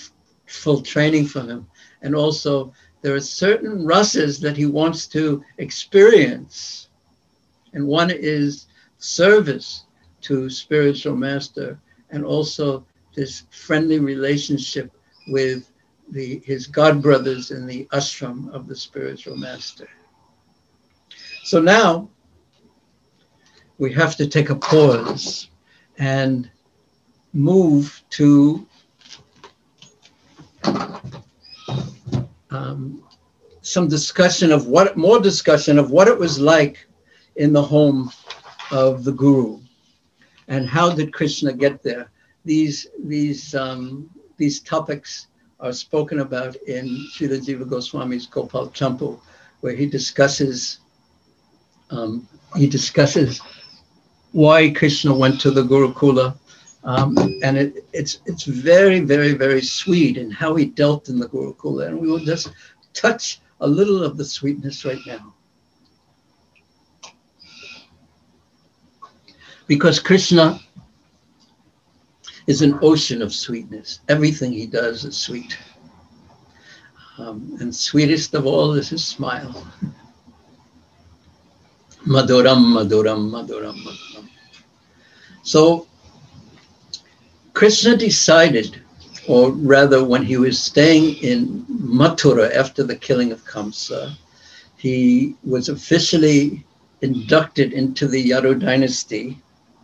full training from him. And also there are certain rasas that he wants to experience. And one is service to spiritual master, and also this friendly relationship with the, his god brothers in the ashram of the spiritual master. So now we have to take a pause and move to um, some discussion of what, more discussion of what it was like in the home of the Guru, and how did Krishna get there. These, these, um, these topics are spoken about in Srila Jiva Goswami's Gopal Champu, where he discusses, um, he discusses why Krishna went to the Gurukula. Um, and it, it's, it's very, very, very sweet in how he dealt in the Gurukula. And we will just touch a little of the sweetness right now. Because Krishna is an ocean of sweetness. Everything he does is sweet. Um, and sweetest of all is his smile. Maduram, Maduram, Maduram, Maduram. So Krishna decided, or rather when he was staying in Mathura after the killing of Kamsa, he was officially inducted into the Yadu dynasty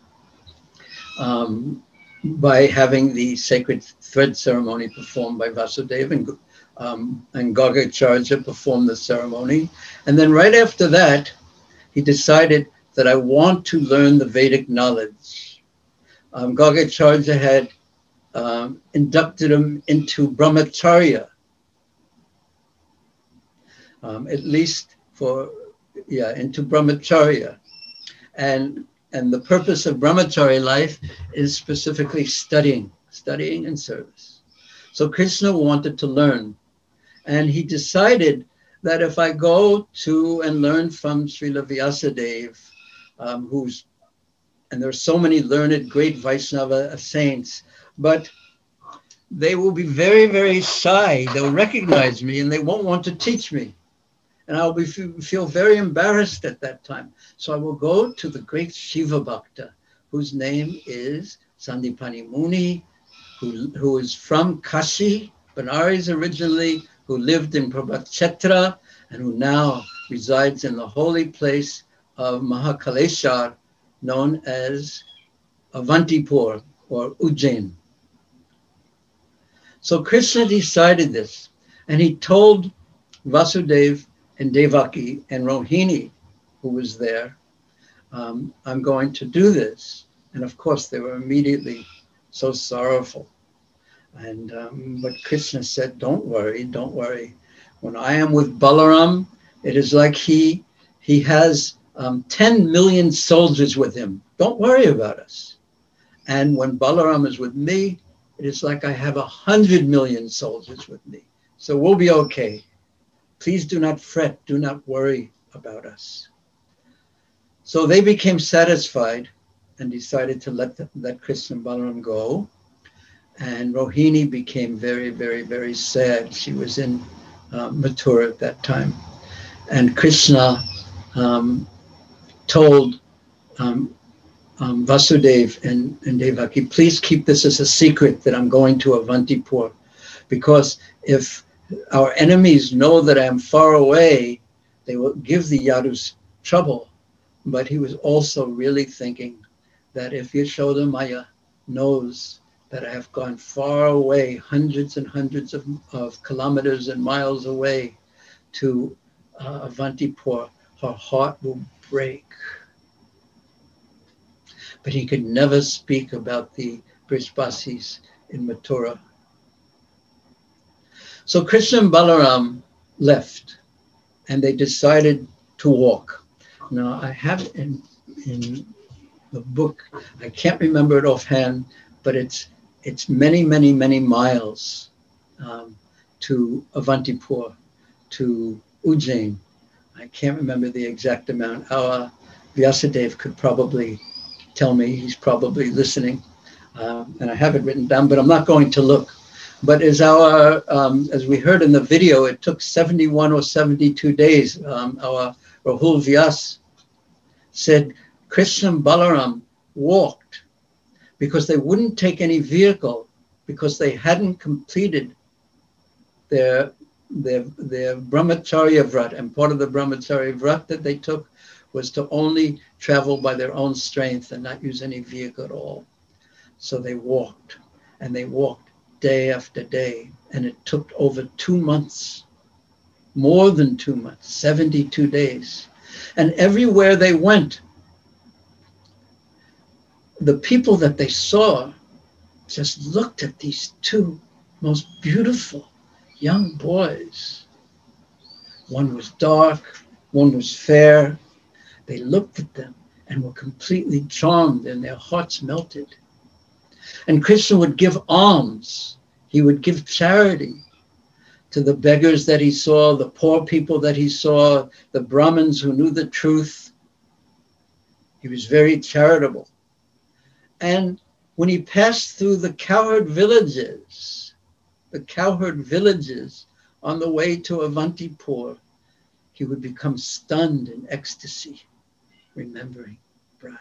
um, by having the sacred thread ceremony performed by Vasudeva, and, um, and Gargacharya performed the ceremony. And then right after that, he decided that I want to learn the Vedic knowledge. Um, Gargacharya had um, inducted him into Brahmacharya, um, at least for, yeah, into Brahmacharya. And, and the purpose of Brahmacharya life is specifically studying, studying and service. So Krishna wanted to learn. And he decided that if I go to and learn from Srila Vyasadeva, um, who's, and there are so many learned, great Vaishnava saints, but they will be very, very shy. They'll recognize me and they won't want to teach me. And I'll be, feel very embarrassed at that time. So I will go to the great Shiva Bhakta, whose name is Sandipani Muni, who, who is from Kashi, Benares originally, who lived in Prabhakshetra, and who now resides in the holy place of Mahakaleshwar, known as Avantipur or Ujjain. So Krishna decided this, and he told Vasudeva and Devaki and Rohini, who was there, um, I'm going to do this. And of course, they were immediately so sorrowful. And um, but Krishna said, don't worry, don't worry. When I am with Balaram, it is like he, he has um, ten million soldiers with him. Don't worry about us. And when Balaram is with me, it is like I have a hundred million soldiers with me. So we'll be okay. Please do not fret, do not worry about us. So they became satisfied and decided to let, the, let Krishna and Balaram go. And Rohini became very, very, very sad. She was in uh, Mathura at that time. And Krishna um, told um, um, Vasudeva and, and Devaki, please keep this as a secret that I'm going to Avantipur. Because if our enemies know that I'm far away, they will give the Yadus trouble. But he was also really thinking that if Yashoda Maya knows that I have gone far away, hundreds and hundreds of, of kilometers and miles away to uh, Avantipur, her heart will break. But he could never speak about the Brijbasis in Mathura. So Krishna and Balaram left, and they decided to walk. Now I have it in, in the book, I can't remember it offhand, but it's it's many, many, many miles um, to Avantipur, to Ujjain. I can't remember the exact amount. Our Vyasadeva could probably tell me, he's probably listening. Um, and I have it written down, but I'm not going to look. But as our, um, as we heard in the video, it took seventy-one or seventy-two days. Um, our Rahul Vyas said Krishna and Balaram walked because they wouldn't take any vehicle because they hadn't completed their, their, their Brahmacharya Vrat. And part of the Brahmacharya Vrat that they took was to only travel by their own strength and not use any vehicle at all. So they walked, and they walked day after day, and it took over two months, more than two months, seventy-two days. And everywhere they went, the people that they saw just looked at these two most beautiful young boys. One was dark, one was fair. They looked at them and were completely charmed, and their hearts melted. And Krishna would give alms. He would give charity to the beggars that he saw, the poor people that he saw, the Brahmins who knew the truth. He was very charitable. And when he passed through the cowherd villages, the cowherd villages on the way to Avantipur, he would become stunned in ecstasy, remembering Braj.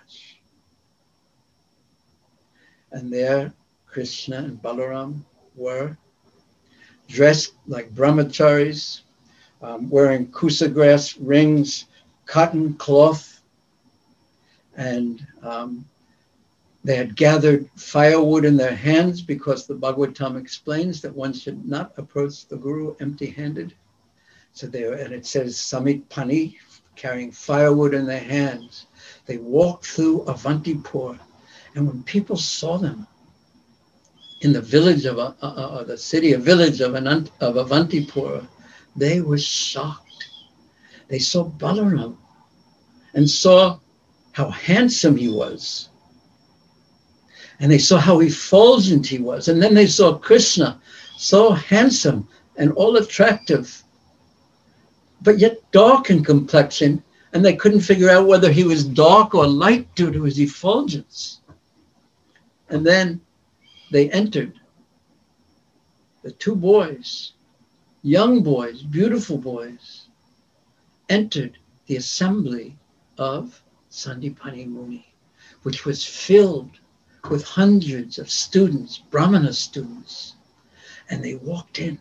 And there, Krishna and Balaram were dressed like brahmacharis, um, wearing kusagrass rings, cotton cloth, and um, they had gathered firewood in their hands because the Bhagavatam explains that one should not approach the Guru empty-handed. So they were, and it says Samit Pani, carrying firewood in their hands. They walked through Avantipur, and when people saw them in the village of, uh, uh, the city, a village of, Anant, of Avantipur, they were shocked. They saw Balaram and saw how handsome he was. And they saw how effulgent he was. And then they saw Krishna, so handsome and all attractive, but yet dark in complexion. And they couldn't figure out whether he was dark or light due to his effulgence. And then they entered. The two boys, young boys, beautiful boys, entered the assembly of Sandipani Muni, which was filled with hundreds of students, Brahmana students. And they walked in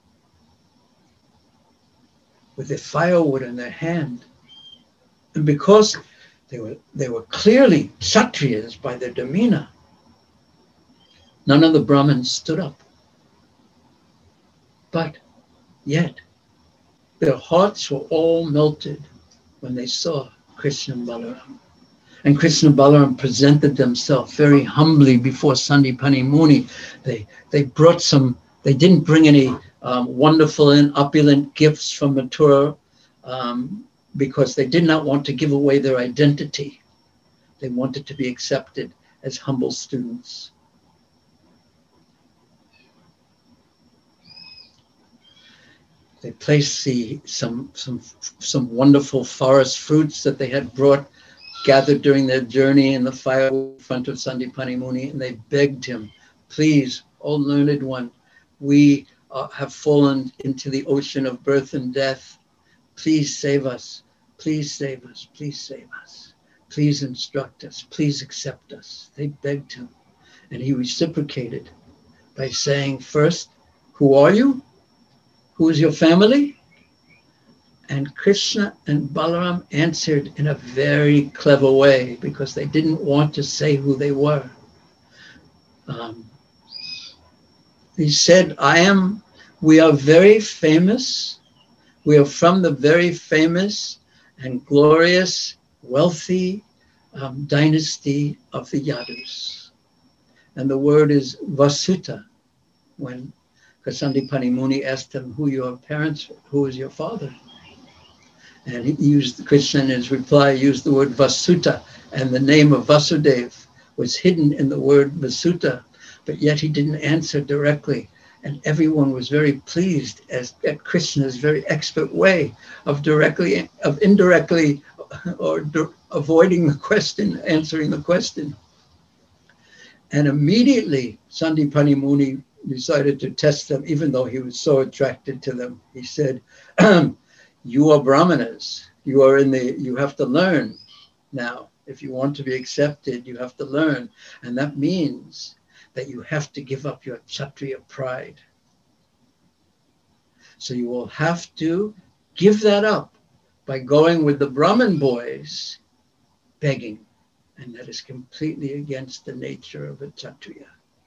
with their firewood in their hand. And because they were, they were clearly Kshatriyas by their demeanor, none of the Brahmins stood up. But yet, their hearts were all melted when they saw Krishna and Balaram. And Krishna and Balaram presented themselves very humbly before Sandipani Muni. They, they brought some, they didn't bring any um, wonderful and opulent gifts from Mathura um, because they did not want to give away their identity. They wanted to be accepted as humble students. They placed the, some, some, some wonderful forest fruits that they had brought, gathered during their journey in the fire in front of Sandipani Muni, and they begged him, please, O learned one, we uh, have fallen into the ocean of birth and death. Please save us. Please save us. Please save us. Please instruct us. Please accept us. They begged him, and he reciprocated by saying, first, who are you? Who is your family? And Krishna and Balaram answered in a very clever way because they didn't want to say who they were. Um, he said, I am, we are very famous. We are from the very famous and glorious, wealthy um, dynasty of the Yadus. And the word is Vasuta. When Sandipani Muni asked him who your parents were, who is your father? And he used, Krishna in his reply used the word Vasuta, and the name of Vasudev was hidden in the word Vasuta, but yet he didn't answer directly. And everyone was very pleased as, at Krishna's very expert way of directly, of indirectly, or de- avoiding the question, answering the question. And immediately Sandipani Muni decided to test them, even though he was so attracted to them. He said, you are Brahmanas. You are in the, you have to learn now. If you want to be accepted, you have to learn. And that means that you have to give up your Kshatriya pride. So you will have to give that up by going with the Brahmin boys begging. And that is completely against the nature of a Kshatriya.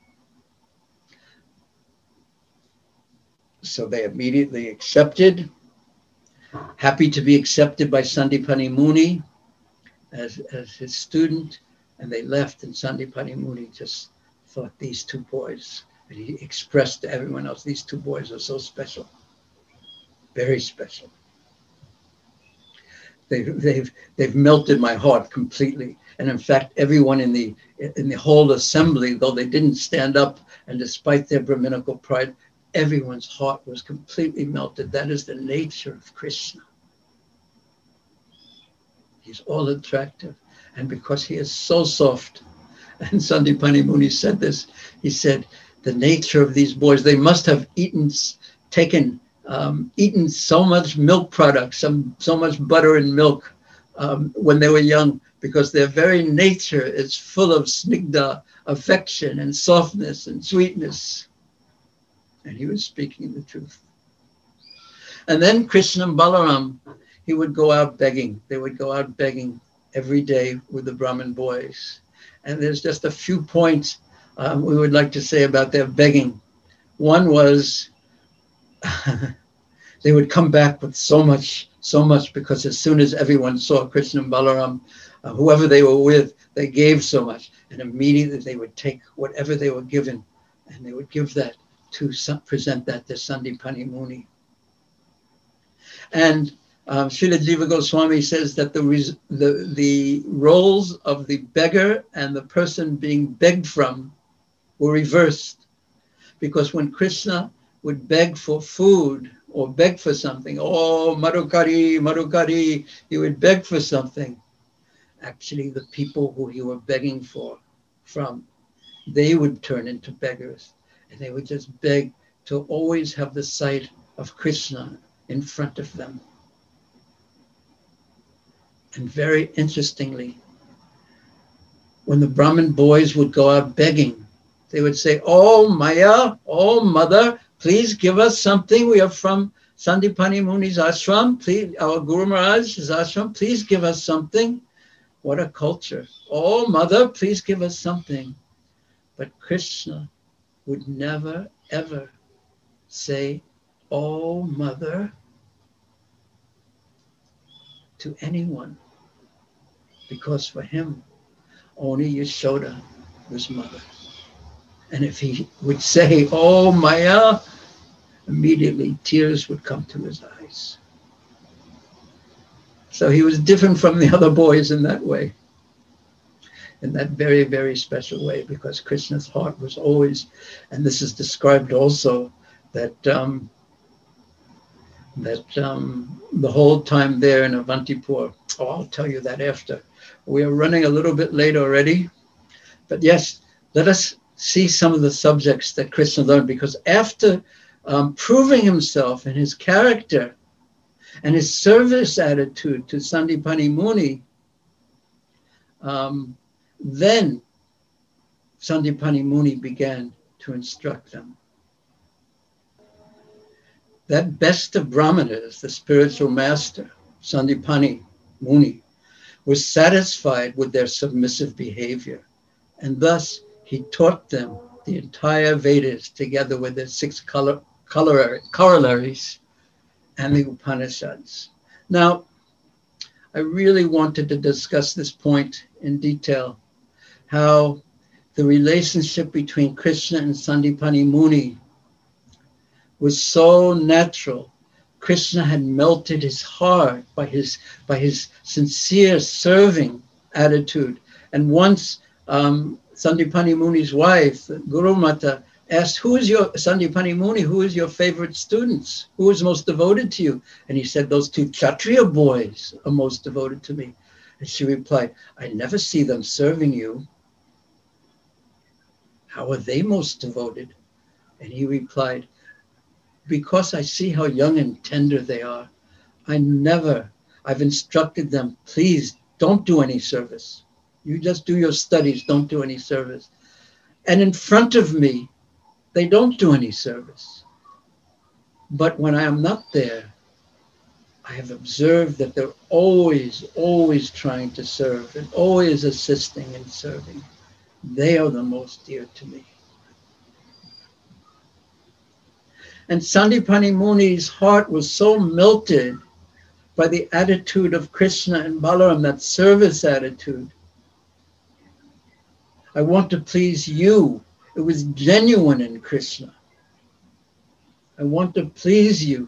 So they immediately accepted, happy to be accepted by Sandipani Muni as, as his student, and they left, and Sandipani Muni just thought these two boys, and he expressed to everyone else, these two boys are so special, very special. They've, they've, they've melted my heart completely. And in fact, everyone in the, in the whole assembly, though they didn't stand up, and despite their Brahminical pride, everyone's heart was completely melted. That is the nature of Krishna. He's all attractive. And because he is so soft, and Sandipani Muni said this, he said, the nature of these boys, they must have eaten, taken, um, eaten so much milk products, some, so much butter and milk um, when they were young, because their very nature is full of snigdha, affection and softness and sweetness. And he was speaking the truth. And then Krishna and Balaram, he would go out begging. They would go out begging every day with the Brahmin boys. And there's just a few points um, we would like to say about their begging. One was they would come back with so much, so much, because as soon as everyone saw Krishna and Balaram, uh, whoever they were with, they gave so much. And immediately they would take whatever they were given, and they would give that to present that to Sandipani Muni. And um, Srila Jiva Goswami says that the, the, the roles of the beggar and the person being begged from were reversed. Because when Krishna would beg for food or beg for something, oh, Madhukari, Madhukari, he would beg for something. Actually, the people who he were begging for, from, they would turn into beggars. And they would just beg to always have the sight of Krishna in front of them. And very interestingly, when the Brahmin boys would go out begging, they would say, oh, Maya, oh, mother, please give us something. We are from Sandipani Muni's ashram, please, our Guru Maharaj's ashram, please give us something. What a culture. Oh, mother, please give us something. But Krishna would never, ever say, oh, mother, to anyone. Because for him, only Yashoda was mother. And if he would say, oh, Maya, immediately tears would come to his eyes. So he was different from the other boys in that way. In that very, very special way, because Krishna's heart was always, and this is described also, that um, that um, the whole time there in Avantipur, oh, I'll tell you that after. We are running a little bit late already, but yes, let us see some of the subjects that Krishna learned, because after um, proving himself and his character and his service attitude to Sandipani Muni, um, then Sandipani Muni began to instruct them. That best of Brahmanas, the spiritual master, Sandipani Muni, was satisfied with their submissive behavior. And thus he taught them the entire Vedas together with their six color, color, corollaries and the Upanishads. Now, I really wanted to discuss this point in detail, how the relationship between Krishna and Sandipani Muni was so natural. Krishna had melted his heart by his, by his sincere serving attitude. And once um, Sandipani Muni's wife, Guru Mata, asked, who is your, Sandipani Muni, who is your favorite students? Who is most devoted to you? And he said, those two Kshatriya boys are most devoted to me. And she replied, I never see them serving you. How are they most devoted? And he replied, because I see how young and tender they are, I never, I've instructed them, please don't do any service. You just do your studies, don't do any service. And in front of me, they don't do any service. But when I am not there, I have observed that they're always, always trying to serve and always assisting and serving. They are the most dear to me. And Sandipani Muni's heart was so melted by the attitude of Krishna and Balaram, that service attitude. I want to please you. It was genuine in Krishna. I want to please you.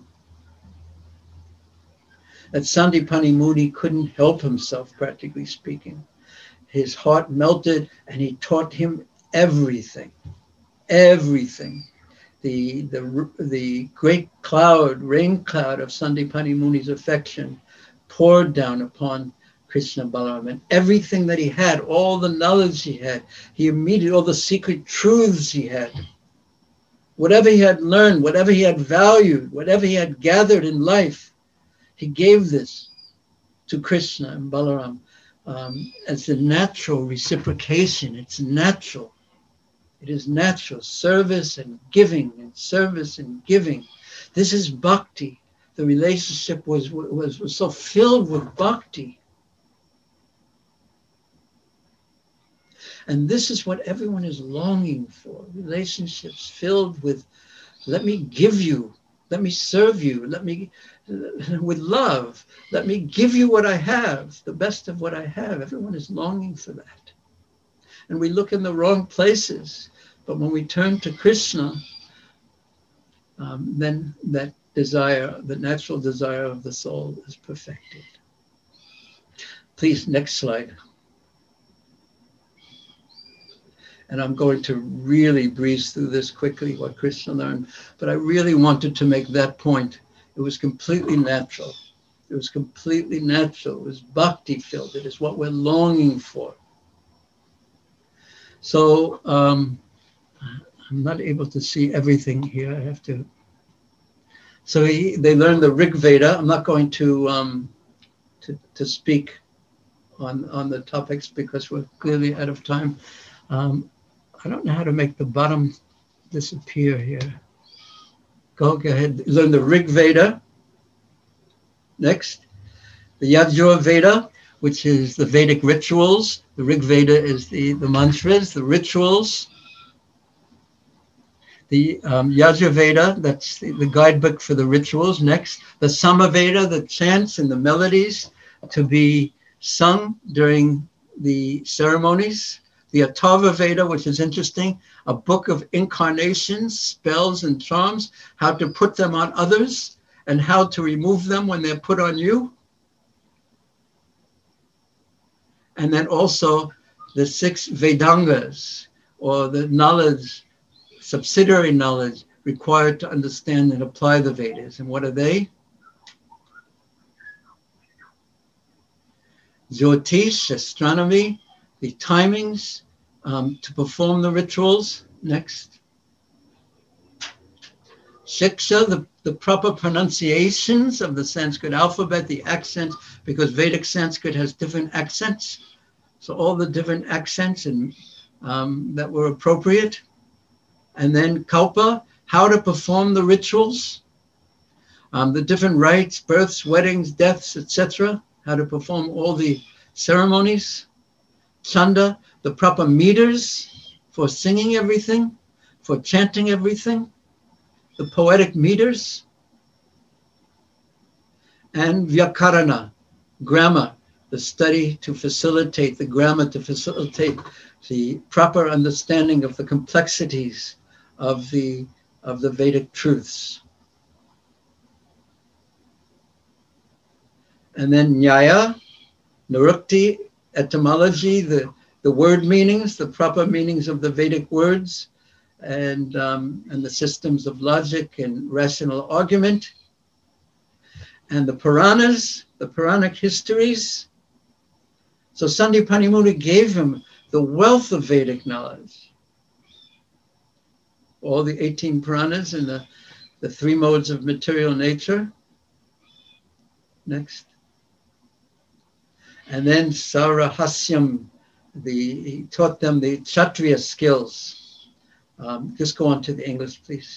That Sandipani Muni couldn't help himself, practically speaking. His heart melted and he taught him everything, everything. The, the, the great cloud, rain cloud of Sandipani Muni's affection poured down upon Krishna Balaram, and everything that he had, all the knowledge he had, he immediately, all the secret truths he had, whatever he had learned, whatever he had valued, whatever he had gathered in life, he gave this to Krishna and Balaram um, as a natural reciprocation. It's natural. It is natural. Service and giving and service and giving. This is bhakti. The relationship was, was, was so filled with bhakti. And this is what everyone is longing for. Relationships filled with, let me give you, let me serve you, let me, with love, let me give you what I have, the best of what I have. Everyone is longing for that. And we look in the wrong places. But when we turn to Krishna, um, then that desire, the natural desire of the soul is perfected. Please, next slide. And I'm going to really breeze through this quickly, what Krishna learned. But I really wanted to make that point. It was completely natural. It was completely natural. It was bhakti filled. It is what we're longing for. So um, I'm not able to see everything here. I have to. So he, they learned the Rig Veda. I'm not going to um, to, to speak on, on the topics because we're clearly out of time. Um, I don't know how to make the bottom disappear here. Go, go ahead. Learn the Rig Veda. Next, the Yajur Veda, which is the Vedic rituals. The Rig Veda is the, the mantras, the rituals. The um, Yajur Veda, that's the, the guidebook for the rituals. Next, the Sama Veda, the chants and the melodies to be sung during the ceremonies. The Atharva Veda, which is interesting, a book of incarnations, spells and charms, how to put them on others and how to remove them when they're put on you. And then also the six Vedangas, or the knowledge, subsidiary knowledge required to understand and apply the Vedas. And what are they? Jyotish, astronomy, the timings um, to perform the rituals. Next. Shiksha, the, the proper pronunciations of the Sanskrit alphabet, the accents, because Vedic Sanskrit has different accents. So all the different accents and um, that were appropriate. And then Kalpa, how to perform the rituals, um, the different rites, births, weddings, deaths, et cetera, how to perform all the ceremonies. Chanda, the proper meters for singing everything, for chanting everything, the poetic meters. And Vyakarana, grammar, the study to facilitate, the grammar to facilitate the proper understanding of the complexities of the, of the Vedic truths. And then Nyaya, Nirukti, etymology, the, the word meanings, the proper meanings of the Vedic words, and, um, and the systems of logic and rational argument. And the Puranas, the Puranic histories. So Sandipani Muni gave him the wealth of Vedic knowledge. all the eighteen pranas and the, the three modes of material nature. Next. And then Sarahasyam, the, he taught them the Kshatriya skills. Um, just go on to the English, please.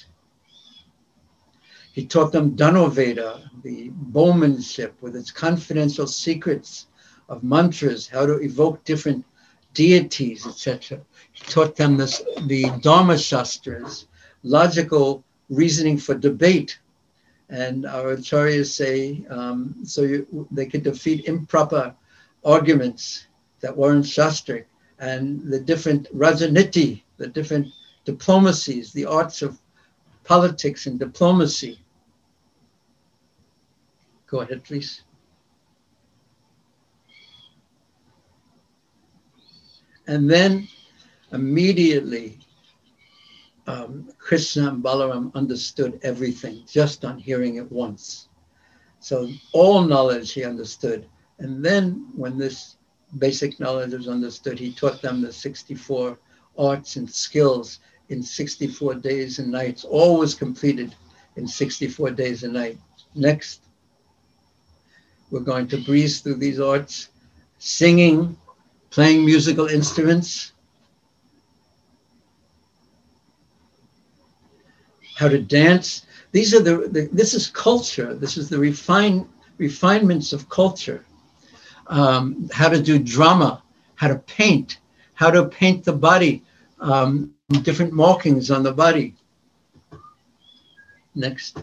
He taught them Dhanoveda, the bowmanship with its confidential secrets of mantras, how to evoke different deities, et cetera. He taught them this, the Dharma Shastras, logical reasoning for debate. And our acharyas say, um, so you, they could defeat improper arguments that weren't shastric, and the different rajaniti, the different diplomacies, the arts of politics and diplomacy. Go ahead, please. And then immediately, um, Krishna and Balaram understood everything just on hearing it once. So all knowledge he understood. And then when this basic knowledge was understood, he taught them the sixty-four arts and skills in sixty-four days and nights. All was completed in sixty-four days and nights. Next, we're going to breeze through these arts, singing, playing musical instruments, how to dance. These are the, the this is culture. This is the refine, refinements of culture. Um, how to do drama, how to paint, how to paint the body, um, different markings on the body. Next.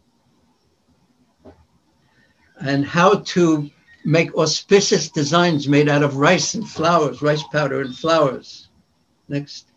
And how to make auspicious designs made out of rice and flowers, rice powder and flowers. Next.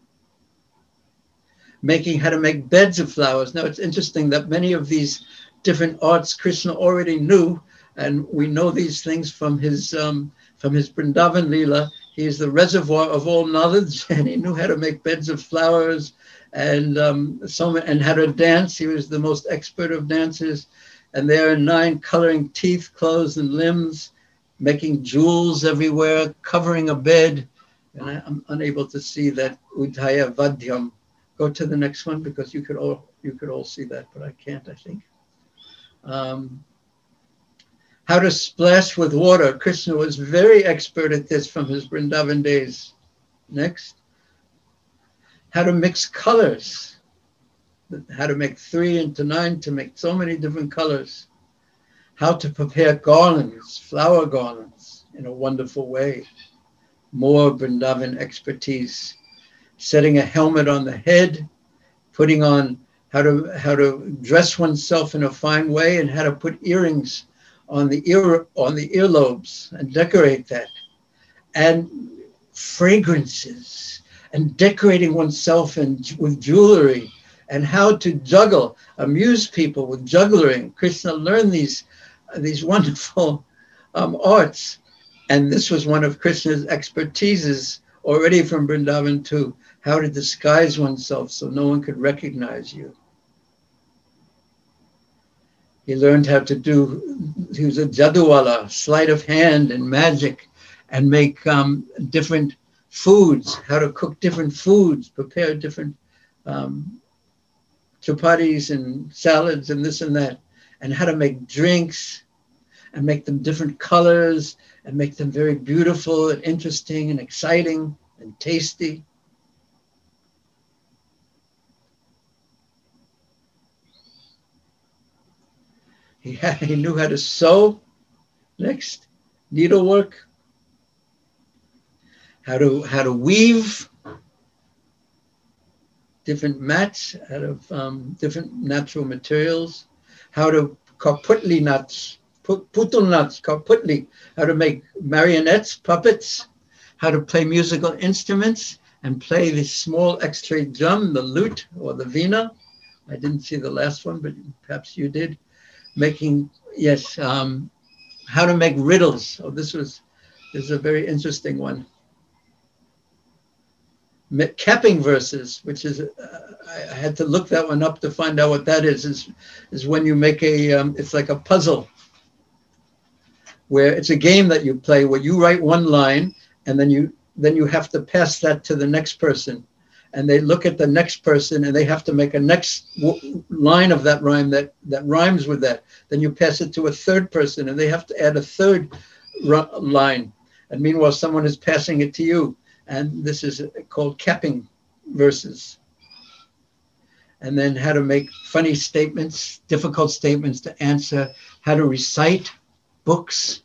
Making how to make beds of flowers. Now it's interesting that many of these different arts Krishna already knew, and we know these things from his um, from his Vrindavan Leela. He is the reservoir of all knowledge, and he knew how to make beds of flowers and um, so and how to dance. He was the most expert of dancers. And there are nine coloring teeth, clothes, and limbs, making jewels everywhere, covering a bed. And I, I'm unable to see that Udaya Vadyam. Go to the next one because you could all you could all see that, but I can't, I think. Um, how to splash with water. Krishna was very expert at this from his Vrindavan days. Next. How to mix colors. How to make three into nine to make so many different colors. How to prepare garlands, flower garlands in a wonderful way. More Vrindavan expertise. Setting a helmet on the head, putting on how to how to dress oneself in a fine way, and how to put earrings on the ear on the earlobes and decorate that. And fragrances and decorating oneself in, with jewelry. And how to juggle, amuse people with juggling. Krishna learned these, these wonderful um, arts. And this was one of Krishna's expertises already from Vrindavan too, how to disguise oneself so no one could recognize you. He learned how to do, he was a jaduwala, sleight of hand and magic, and make um, different foods, how to cook different foods, prepare different um, chapatis and salads and this and that, and how to make drinks and make them different colors and make them very beautiful and interesting and exciting and tasty. He, had, he knew how to sew. Next, needlework. How to, how to weave different mats out of um, different natural materials, how to karputli nuts, putul nuts, karputli, how to make marionettes, puppets, how to play musical instruments and play the small X-ray drum, the lute or the veena. I didn't see the last one, but perhaps you did. Making, yes, um, how to make riddles. Oh, this was, this is a very interesting one. Capping verses, which is, uh, I had to look that one up to find out what that is, is, is when you make a, um, it's like a puzzle, where it's a game that you play where you write one line and then you, then you have to pass that to the next person. and they look at the next person and they have to make a next w- line of that rhyme that, that rhymes with that. Then you pass it to a third person and they have to add a third r- line. And meanwhile, someone is passing it to you. And this is called capping verses. And then how to make funny statements, difficult statements to answer, how to recite books,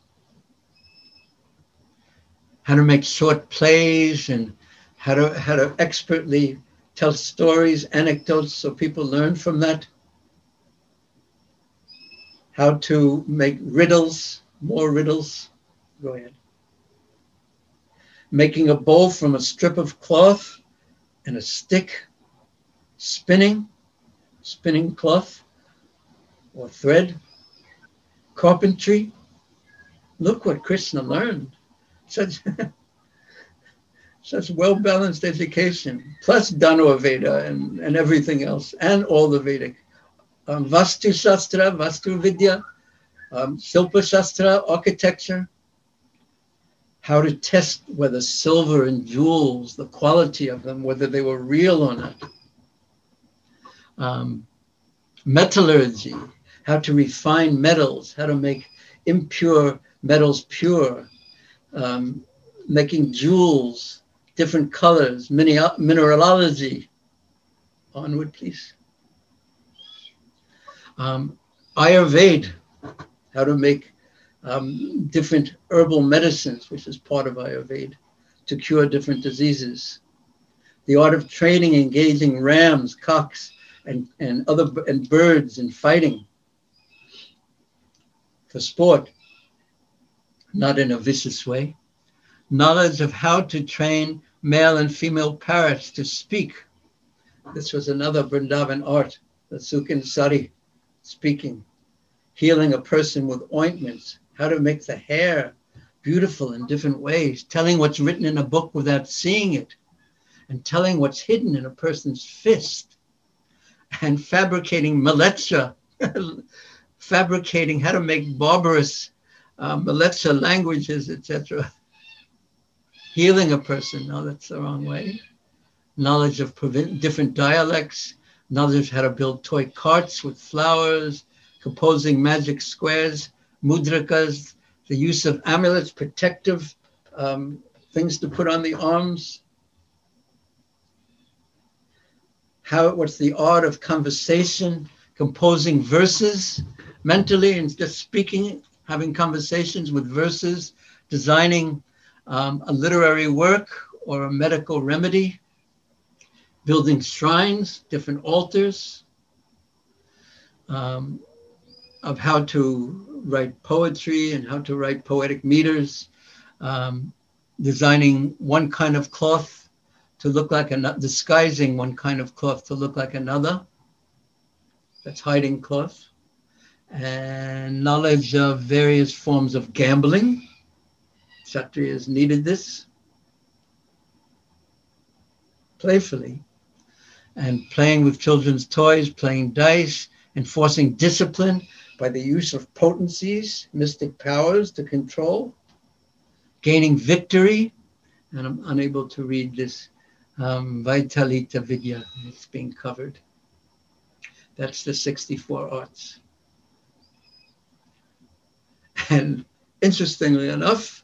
how to make short plays, and how to how to expertly tell stories, anecdotes, so people learn from that. How to make riddles, more riddles. Go ahead. Making a bowl from a strip of cloth and a stick. Spinning, spinning cloth or thread. Carpentry. Look what Krishna learned. Such Such well-balanced education, plus Dhanur Veda and, and everything else, and all the Vedic. Um, Vastu Shastra, Vastu Vidya, um, Silpa Shastra, architecture, how to test whether silver and jewels, the quality of them, whether they were real or not. Um, metallurgy, how to refine metals, how to make impure metals pure, um, making jewels, different colors, mineralogy. Onward, please. Um, Ayurveda, how to make um, different herbal medicines, which is part of Ayurveda, to cure different diseases. The art of training, engaging rams, cocks, and, and other and birds in fighting for sport, not in a vicious way. Knowledge of how to train male and female parrots to speak. This was another Vrindavan art, the Sukhin Sari, speaking. Healing a person with ointments, how to make the hair beautiful in different ways, telling what's written in a book without seeing it, and telling what's hidden in a person's fist, and fabricating miletsha, fabricating how to make barbarous uh, miletsha languages, et cetera. Healing a person, no, that's the wrong way. Knowledge of different dialects, knowledge of how to build toy carts with flowers, composing magic squares, mudrakas, the use of amulets, protective um, things to put on the arms. How, what's the art of conversation, composing verses mentally and just speaking, having conversations with verses, designing Um, a literary work or a medical remedy, building shrines, different altars, um, of how to write poetry and how to write poetic meters, um, designing one kind of cloth to look like another, disguising one kind of cloth to look like another. That's hiding cloth. And knowledge of various forms of gambling. Kshatriyas needed this playfully, and playing with children's toys, playing dice, enforcing discipline by the use of potencies, mystic powers to control, gaining victory, and I'm unable to read this, um, Vaitalita Vidya, it's being covered. That's the sixty-four arts. And interestingly enough,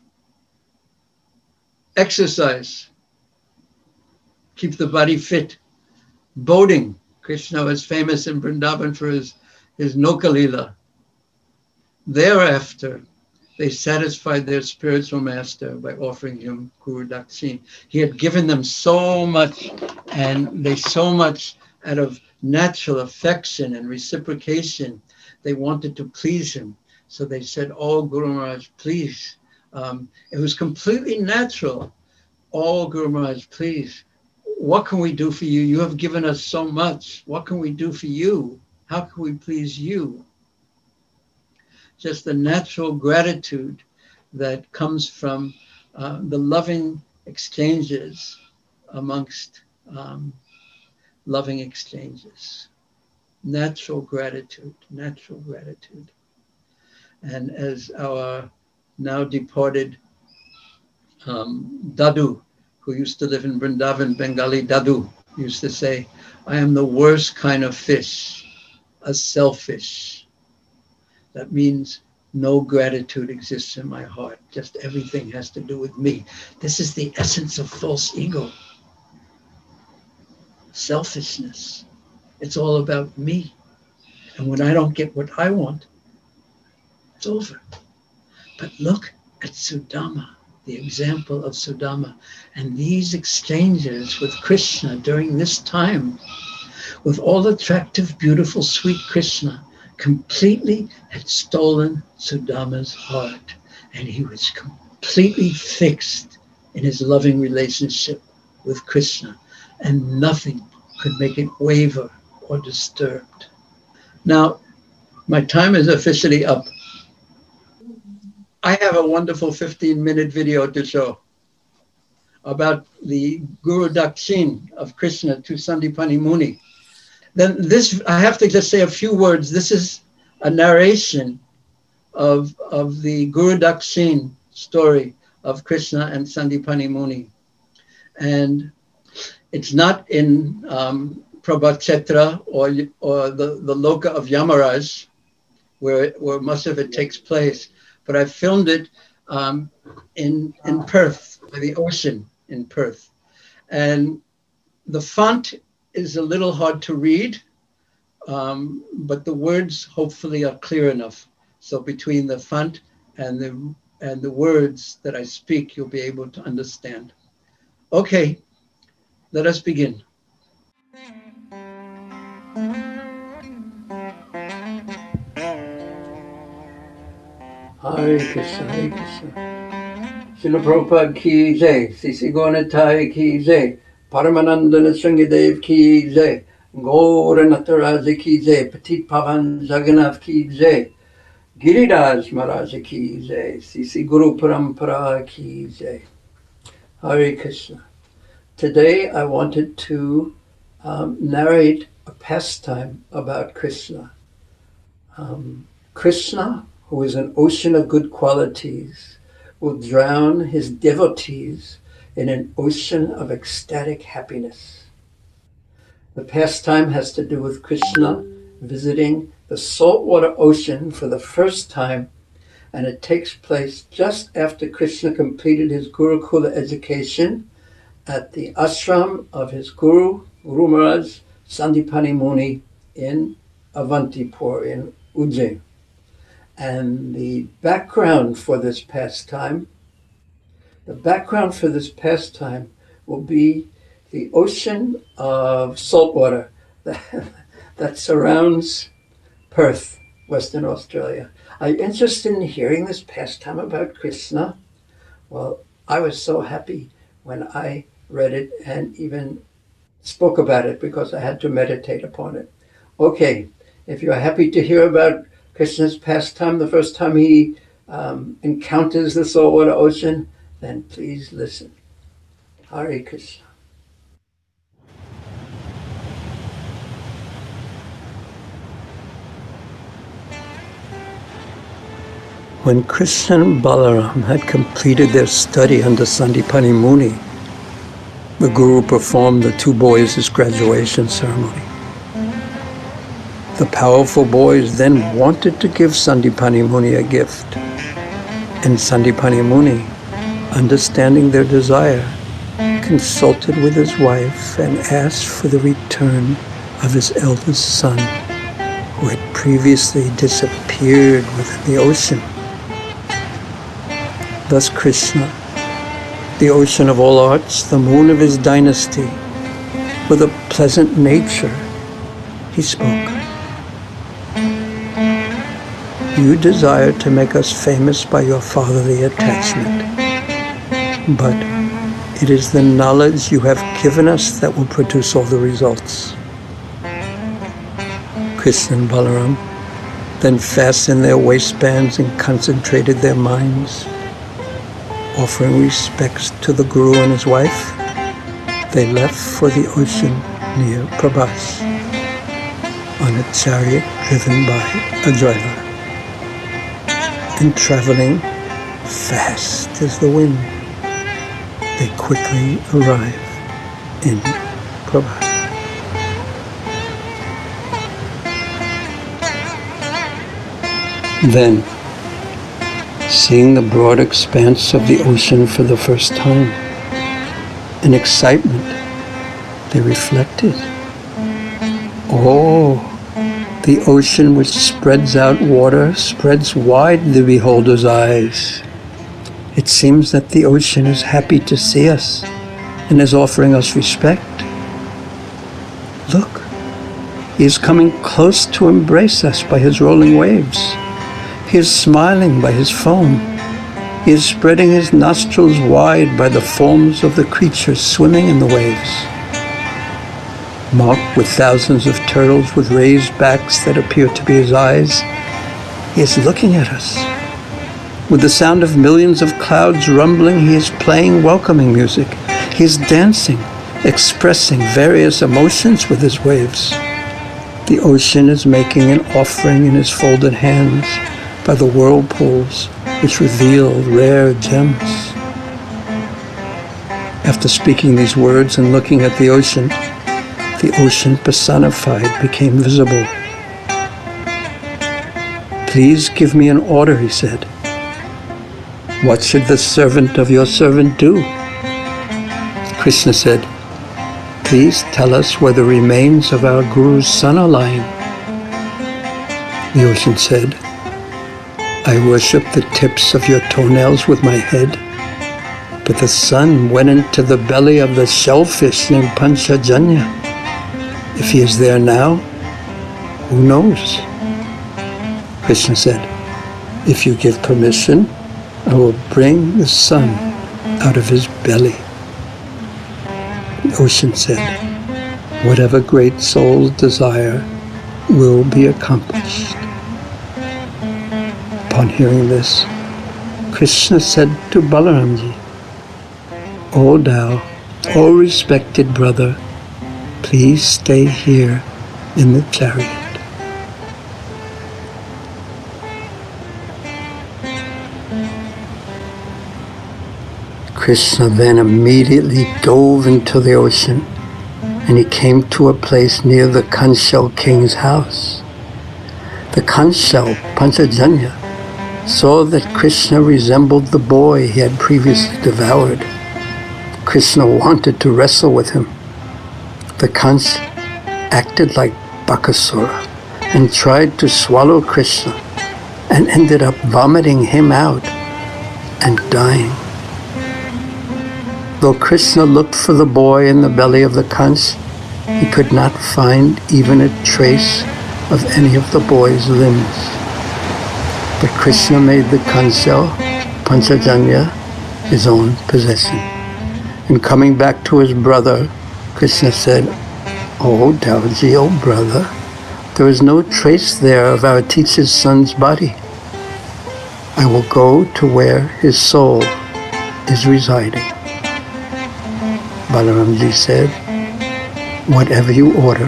exercise, keep the body fit. Boating, Krishna was famous in Vrindavan for his, his Nokalila. Thereafter, they satisfied their spiritual master by offering him Guru Dakshin. He had given them so much, and they so much out of natural affection and reciprocation. They wanted to please him. So they said, oh, Guru Maharaj, please. Um, it was completely natural. Oh, Guru Maharaj, please, what can we do for you? You have given us so much. What can we do for you? How can we please you? Just the natural gratitude that comes from uh, the loving exchanges amongst um, loving exchanges. Natural gratitude, natural gratitude. And as our now departed um, Dadu, who used to live in Vrindavan, Bengali Dadu, used to say, I am the worst kind of fish, a selfish. That means no gratitude exists in my heart. Just everything has to do with me. This is the essence of false ego. Selfishness. It's all about me. And when I don't get what I want, it's over. But look at Sudama, the example of Sudama, and these exchanges with Krishna during this time, with all attractive, beautiful, sweet Krishna, completely had stolen Sudama's heart. And he was completely fixed in his loving relationship with Krishna, and nothing could make it waver or disturbed. Now, my time is officially up. I have a wonderful fifteen minute video to show about the Guru Dakshin of Krishna to Sandipani Muni. Then this, I have to just say a few words. This is a narration of, of the Guru Dakshin story of Krishna and Sandipani Muni. And it's not in um, Prabhakshetra or, or the, the Loka of Yamaraj, where, where most of it takes place. But I filmed it um, in, in Perth, by the ocean in Perth. And the font is a little hard to read, um, but the words hopefully are clear enough. So between the font and the, and the words that I speak, you'll be able to understand. Okay, let us begin. Hare Krishna, Hare Krishna. Srila Prabhupada ki jai, Sisi Gaura ki jai, Paramananda Sringadev ki jai, Gaura Nataraja ki jai, Petit Pavan Jagannath ki jai, Giriraj Maharaj ki jai, Sisi Guru Parampara ki jai. Hare Krishna. Today I wanted to um, narrate a pastime about Krishna. Um, Krishna, who is an ocean of good qualities, will drown his devotees in an ocean of ecstatic happiness. The pastime has to do with Krishna visiting the saltwater ocean for the first time, and it takes place just after Krishna completed his Gurukula education at the ashram of his Guru, Guru Maharaj Sandipani Muni in Avantipur in Ujjain. And the background for this pastime, the background for this pastime will be the ocean of saltwater that, that surrounds Perth, Western Australia. Are you interested in hearing this pastime about Krishna? Well, I was so happy when I read it and even spoke about it because I had to meditate upon it. Okay, if you're happy to hear about Krishna's pastime, the first time he um, encounters the saltwater ocean, then please listen. Hare Krishna. When Krishna and Balaram had completed their study under Sandipani Muni, the Guru performed the two boys' graduation ceremony. The powerful boys then wanted to give Sandipani Muni a gift. And Sandipani Muni, understanding their desire, consulted with his wife and asked for the return of his eldest son, who had previously disappeared within the ocean. Thus Krishna, the ocean of all arts, the moon of his dynasty, with a pleasant nature, he spoke. You desire to make us famous by your fatherly attachment, but it is the knowledge you have given us that will produce all the results. Krishna and Balaram then fastened their waistbands and concentrated their minds. Offering respects to the Guru and his wife, they left for the ocean near Prabhas on a chariot driven by a driver. And traveling fast as the wind, they quickly arrive in Prabhupada. Then, seeing the broad expanse of the ocean for the first time, in excitement, they reflected. Oh, the ocean which spreads out water spreads wide the beholder's eyes. It seems that the ocean is happy to see us and is offering us respect. Look, he is coming close to embrace us by his rolling waves. He is smiling by his foam. He is spreading his nostrils wide by the forms of the creatures swimming in the waves. Marked with thousands of turtles with raised backs that appear to be his eyes, he is looking at us. With the sound of millions of clouds rumbling, he is playing welcoming music. He is dancing, expressing various emotions with his waves. The ocean is making an offering in his folded hands by the whirlpools which reveal rare gems. After speaking these words and looking at the ocean, the ocean personified became visible. Please give me an order, he said. What should the servant of your servant do? Krishna said, please tell us where the remains of our Guru's son are lying. The ocean said, I worship the tips of your toenails with my head, but the sun went into the belly of the shellfish named Panchajanya. If he is there now, who knows? Krishna said, if you give permission, I will bring the sun out of his belly. The ocean said, whatever great souls desire will be accomplished. Upon hearing this, Krishna said to Balaramji, O thou, O respected brother, please stay here in the chariot. Krishna then immediately dove into the ocean, and he came to a place near the Kanshal king's house. The Kanshal, Panchajanya, saw that Krishna resembled the boy he had previously devoured. Krishna wanted to wrestle with him. The Kans acted like Bakasura and tried to swallow Krishna and ended up vomiting him out and dying. Though Krishna looked for the boy in the belly of the Kans, he could not find even a trace of any of the boy's limbs. But Krishna made the Kanshal, Panchajanya, his own possession. And coming back to his brother, Krishna said, O Dauji, O brother, there is no trace there of our teacher's son's body. I will go to where his soul is residing. Balaramji said, whatever you order.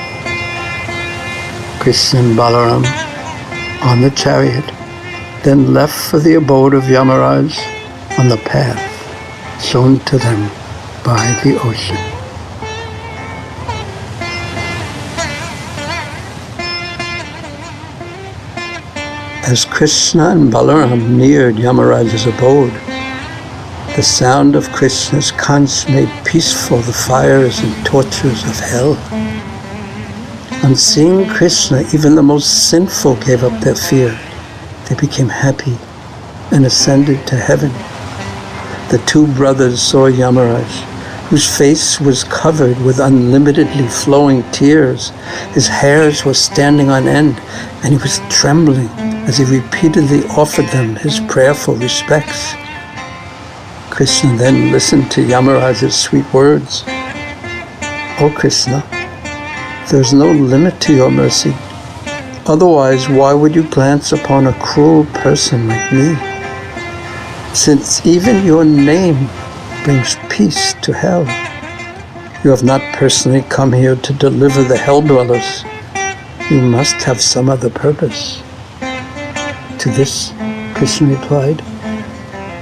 Krishna and Balaram on the chariot then left for the abode of Yamaraj on the path shown to them by the ocean. As Krishna and Balaram neared Yamaraj's abode, the sound of Krishna's Kans made peaceful the fires and tortures of hell. On seeing Krishna, even the most sinful gave up their fear. They became happy and ascended to heaven. The two brothers saw Yamaraj, whose face was covered with unlimitedly flowing tears. His hairs were standing on end, and he was trembling as he repeatedly offered them his prayerful respects. Krishna then listened to Yamaraj's sweet words. O Krishna, there is no limit to your mercy. Otherwise, why would you glance upon a cruel person like me? Since even your name brings peace to hell, you have not personally come here to deliver the hell dwellers. You must have some other purpose. To this, Krishna replied,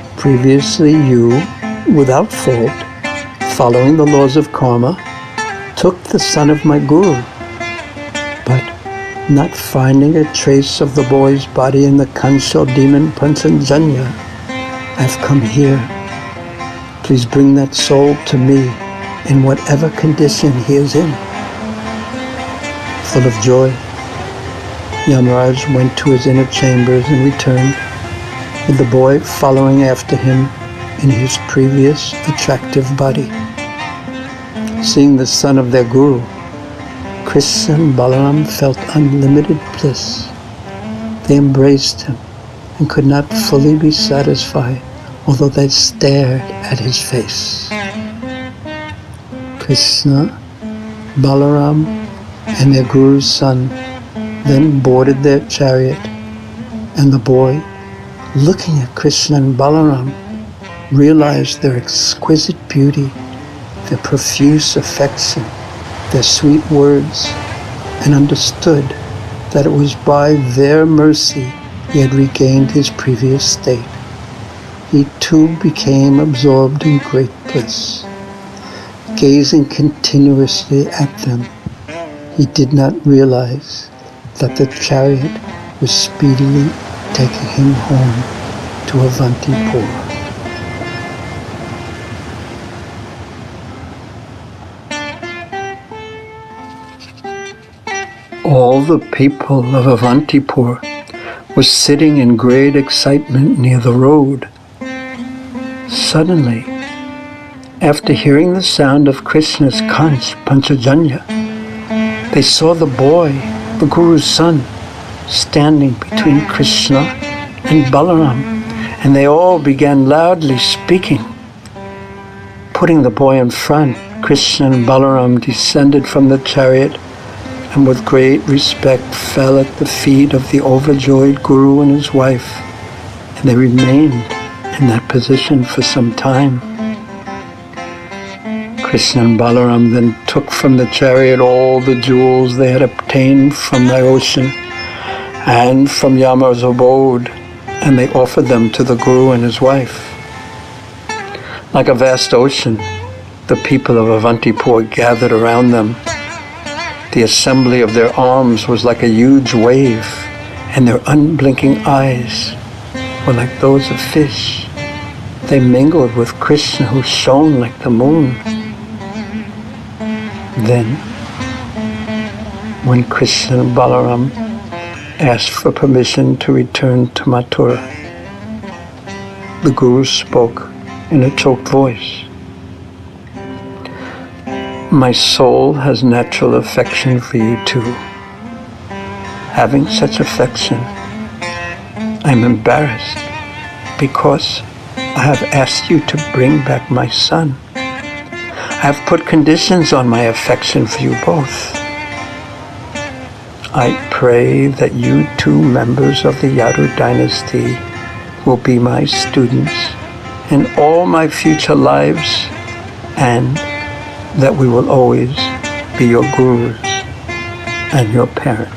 previously you, without fault, following the laws of karma, took the son of my guru, but not finding a trace of the boy's body in the Kanshal demon Pancajanya, I've come here. Please bring that soul to me in whatever condition he is in. Full of joy, Yamaraj went to his inner chambers and returned, with the boy following after him in his previous attractive body. Seeing the son of their guru, Krishna and Balaram felt unlimited bliss. They embraced him and could not fully be satisfied, although they stared at his face. Krishna, Balaram, and their guru's son then boarded their chariot, and the boy, looking at Krishna and Balaram, realized their exquisite beauty, their profuse affection, their sweet words, and understood that it was by their mercy he had regained his previous state. He too became absorbed in great bliss. Gazing continuously at them, he did not realize that the chariot was speedily taking him home to Avantipur. All the people of Avantipur were sitting in great excitement near the road. Suddenly, after hearing the sound of Krishna's Kanch Pancajanya, they saw the boy, the Guru's son, standing between Krishna and Balaram, and they all began loudly speaking. Putting the boy in front, Krishna and Balaram descended from the chariot and with great respect fell at the feet of the overjoyed Guru and his wife, and they remained in that position for some time. Krishna and Balaram then took from the chariot all the jewels they had obtained from the ocean and from Yama's abode, and they offered them to the Guru and his wife. Like a vast ocean, the people of Avantipur gathered around them. The assembly of their arms was like a huge wave, and their unblinking eyes were like those of fish. They mingled with Krishna, who shone like the moon. Then, when Krishna and Balaram asked for permission to return to Mathura, the Guru spoke in a choked voice. My soul has natural affection for you too. Having such affection, I'm embarrassed because I have asked you to bring back my son. I have put conditions on my affection for you both. I pray that you two members of the Yadu dynasty will be my students in all my future lives, and that we will always be your gurus and your parents.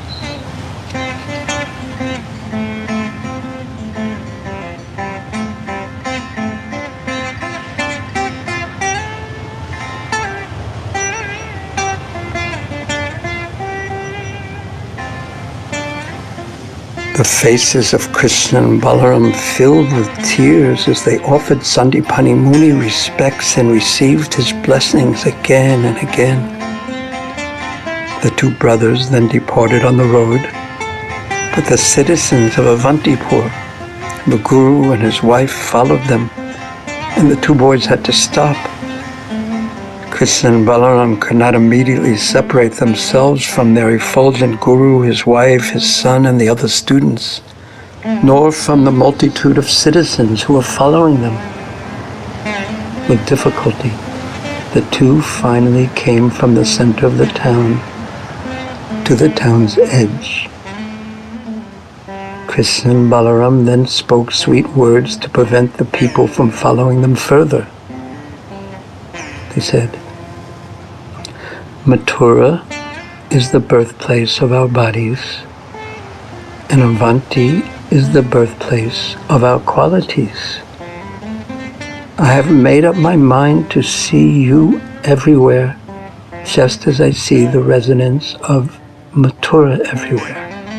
The faces of Krishna and Balaram filled with tears as they offered Sandipani Muni respects and received his blessings again and again. The two brothers then departed on the road, but the citizens of Avantipur, the Guru and his wife followed them, and the two boys had to stop. Krishna and Balaram could not immediately separate themselves from their effulgent Guru, his wife, his son, and the other students, nor from the multitude of citizens who were following them. With difficulty, the two finally came from the center of the town to the town's edge. Krishna and Balaram then spoke sweet words to prevent the people from following them further. They said, Mathura is the birthplace of our bodies, and Avanti is the birthplace of our qualities. I have made up my mind to see you everywhere just as I see the resonance of Mathura everywhere.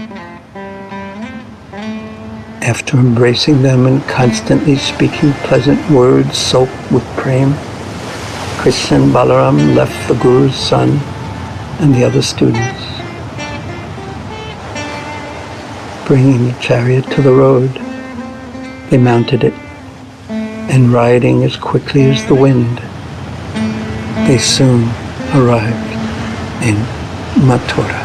After embracing them and constantly speaking pleasant words soaked with prema, Krishna and Balaram left the Guru's son and the other students. Bringing the chariot to the road, they mounted it, and riding as quickly as the wind, they soon arrived in Mathura.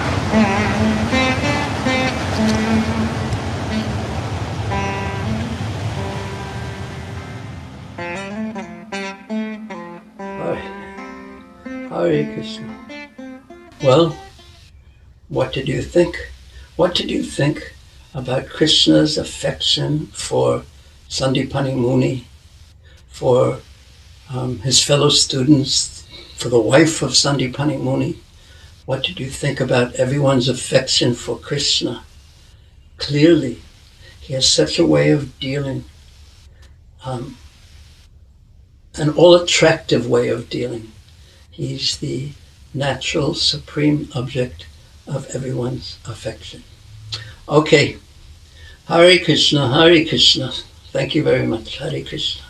Hare Krishna. Well, what did you think? What did you think about Krishna's affection for Sandipani Muni, for um, his fellow students, for the wife of Sandipani Muni? What did you think about everyone's affection for Krishna? Clearly, he has such a way of dealing, um, an all-attractive way of dealing. He's the natural, supreme object of everyone's affection. Okay. Hare Krishna, Hare Krishna. Thank you very much. Hare Krishna.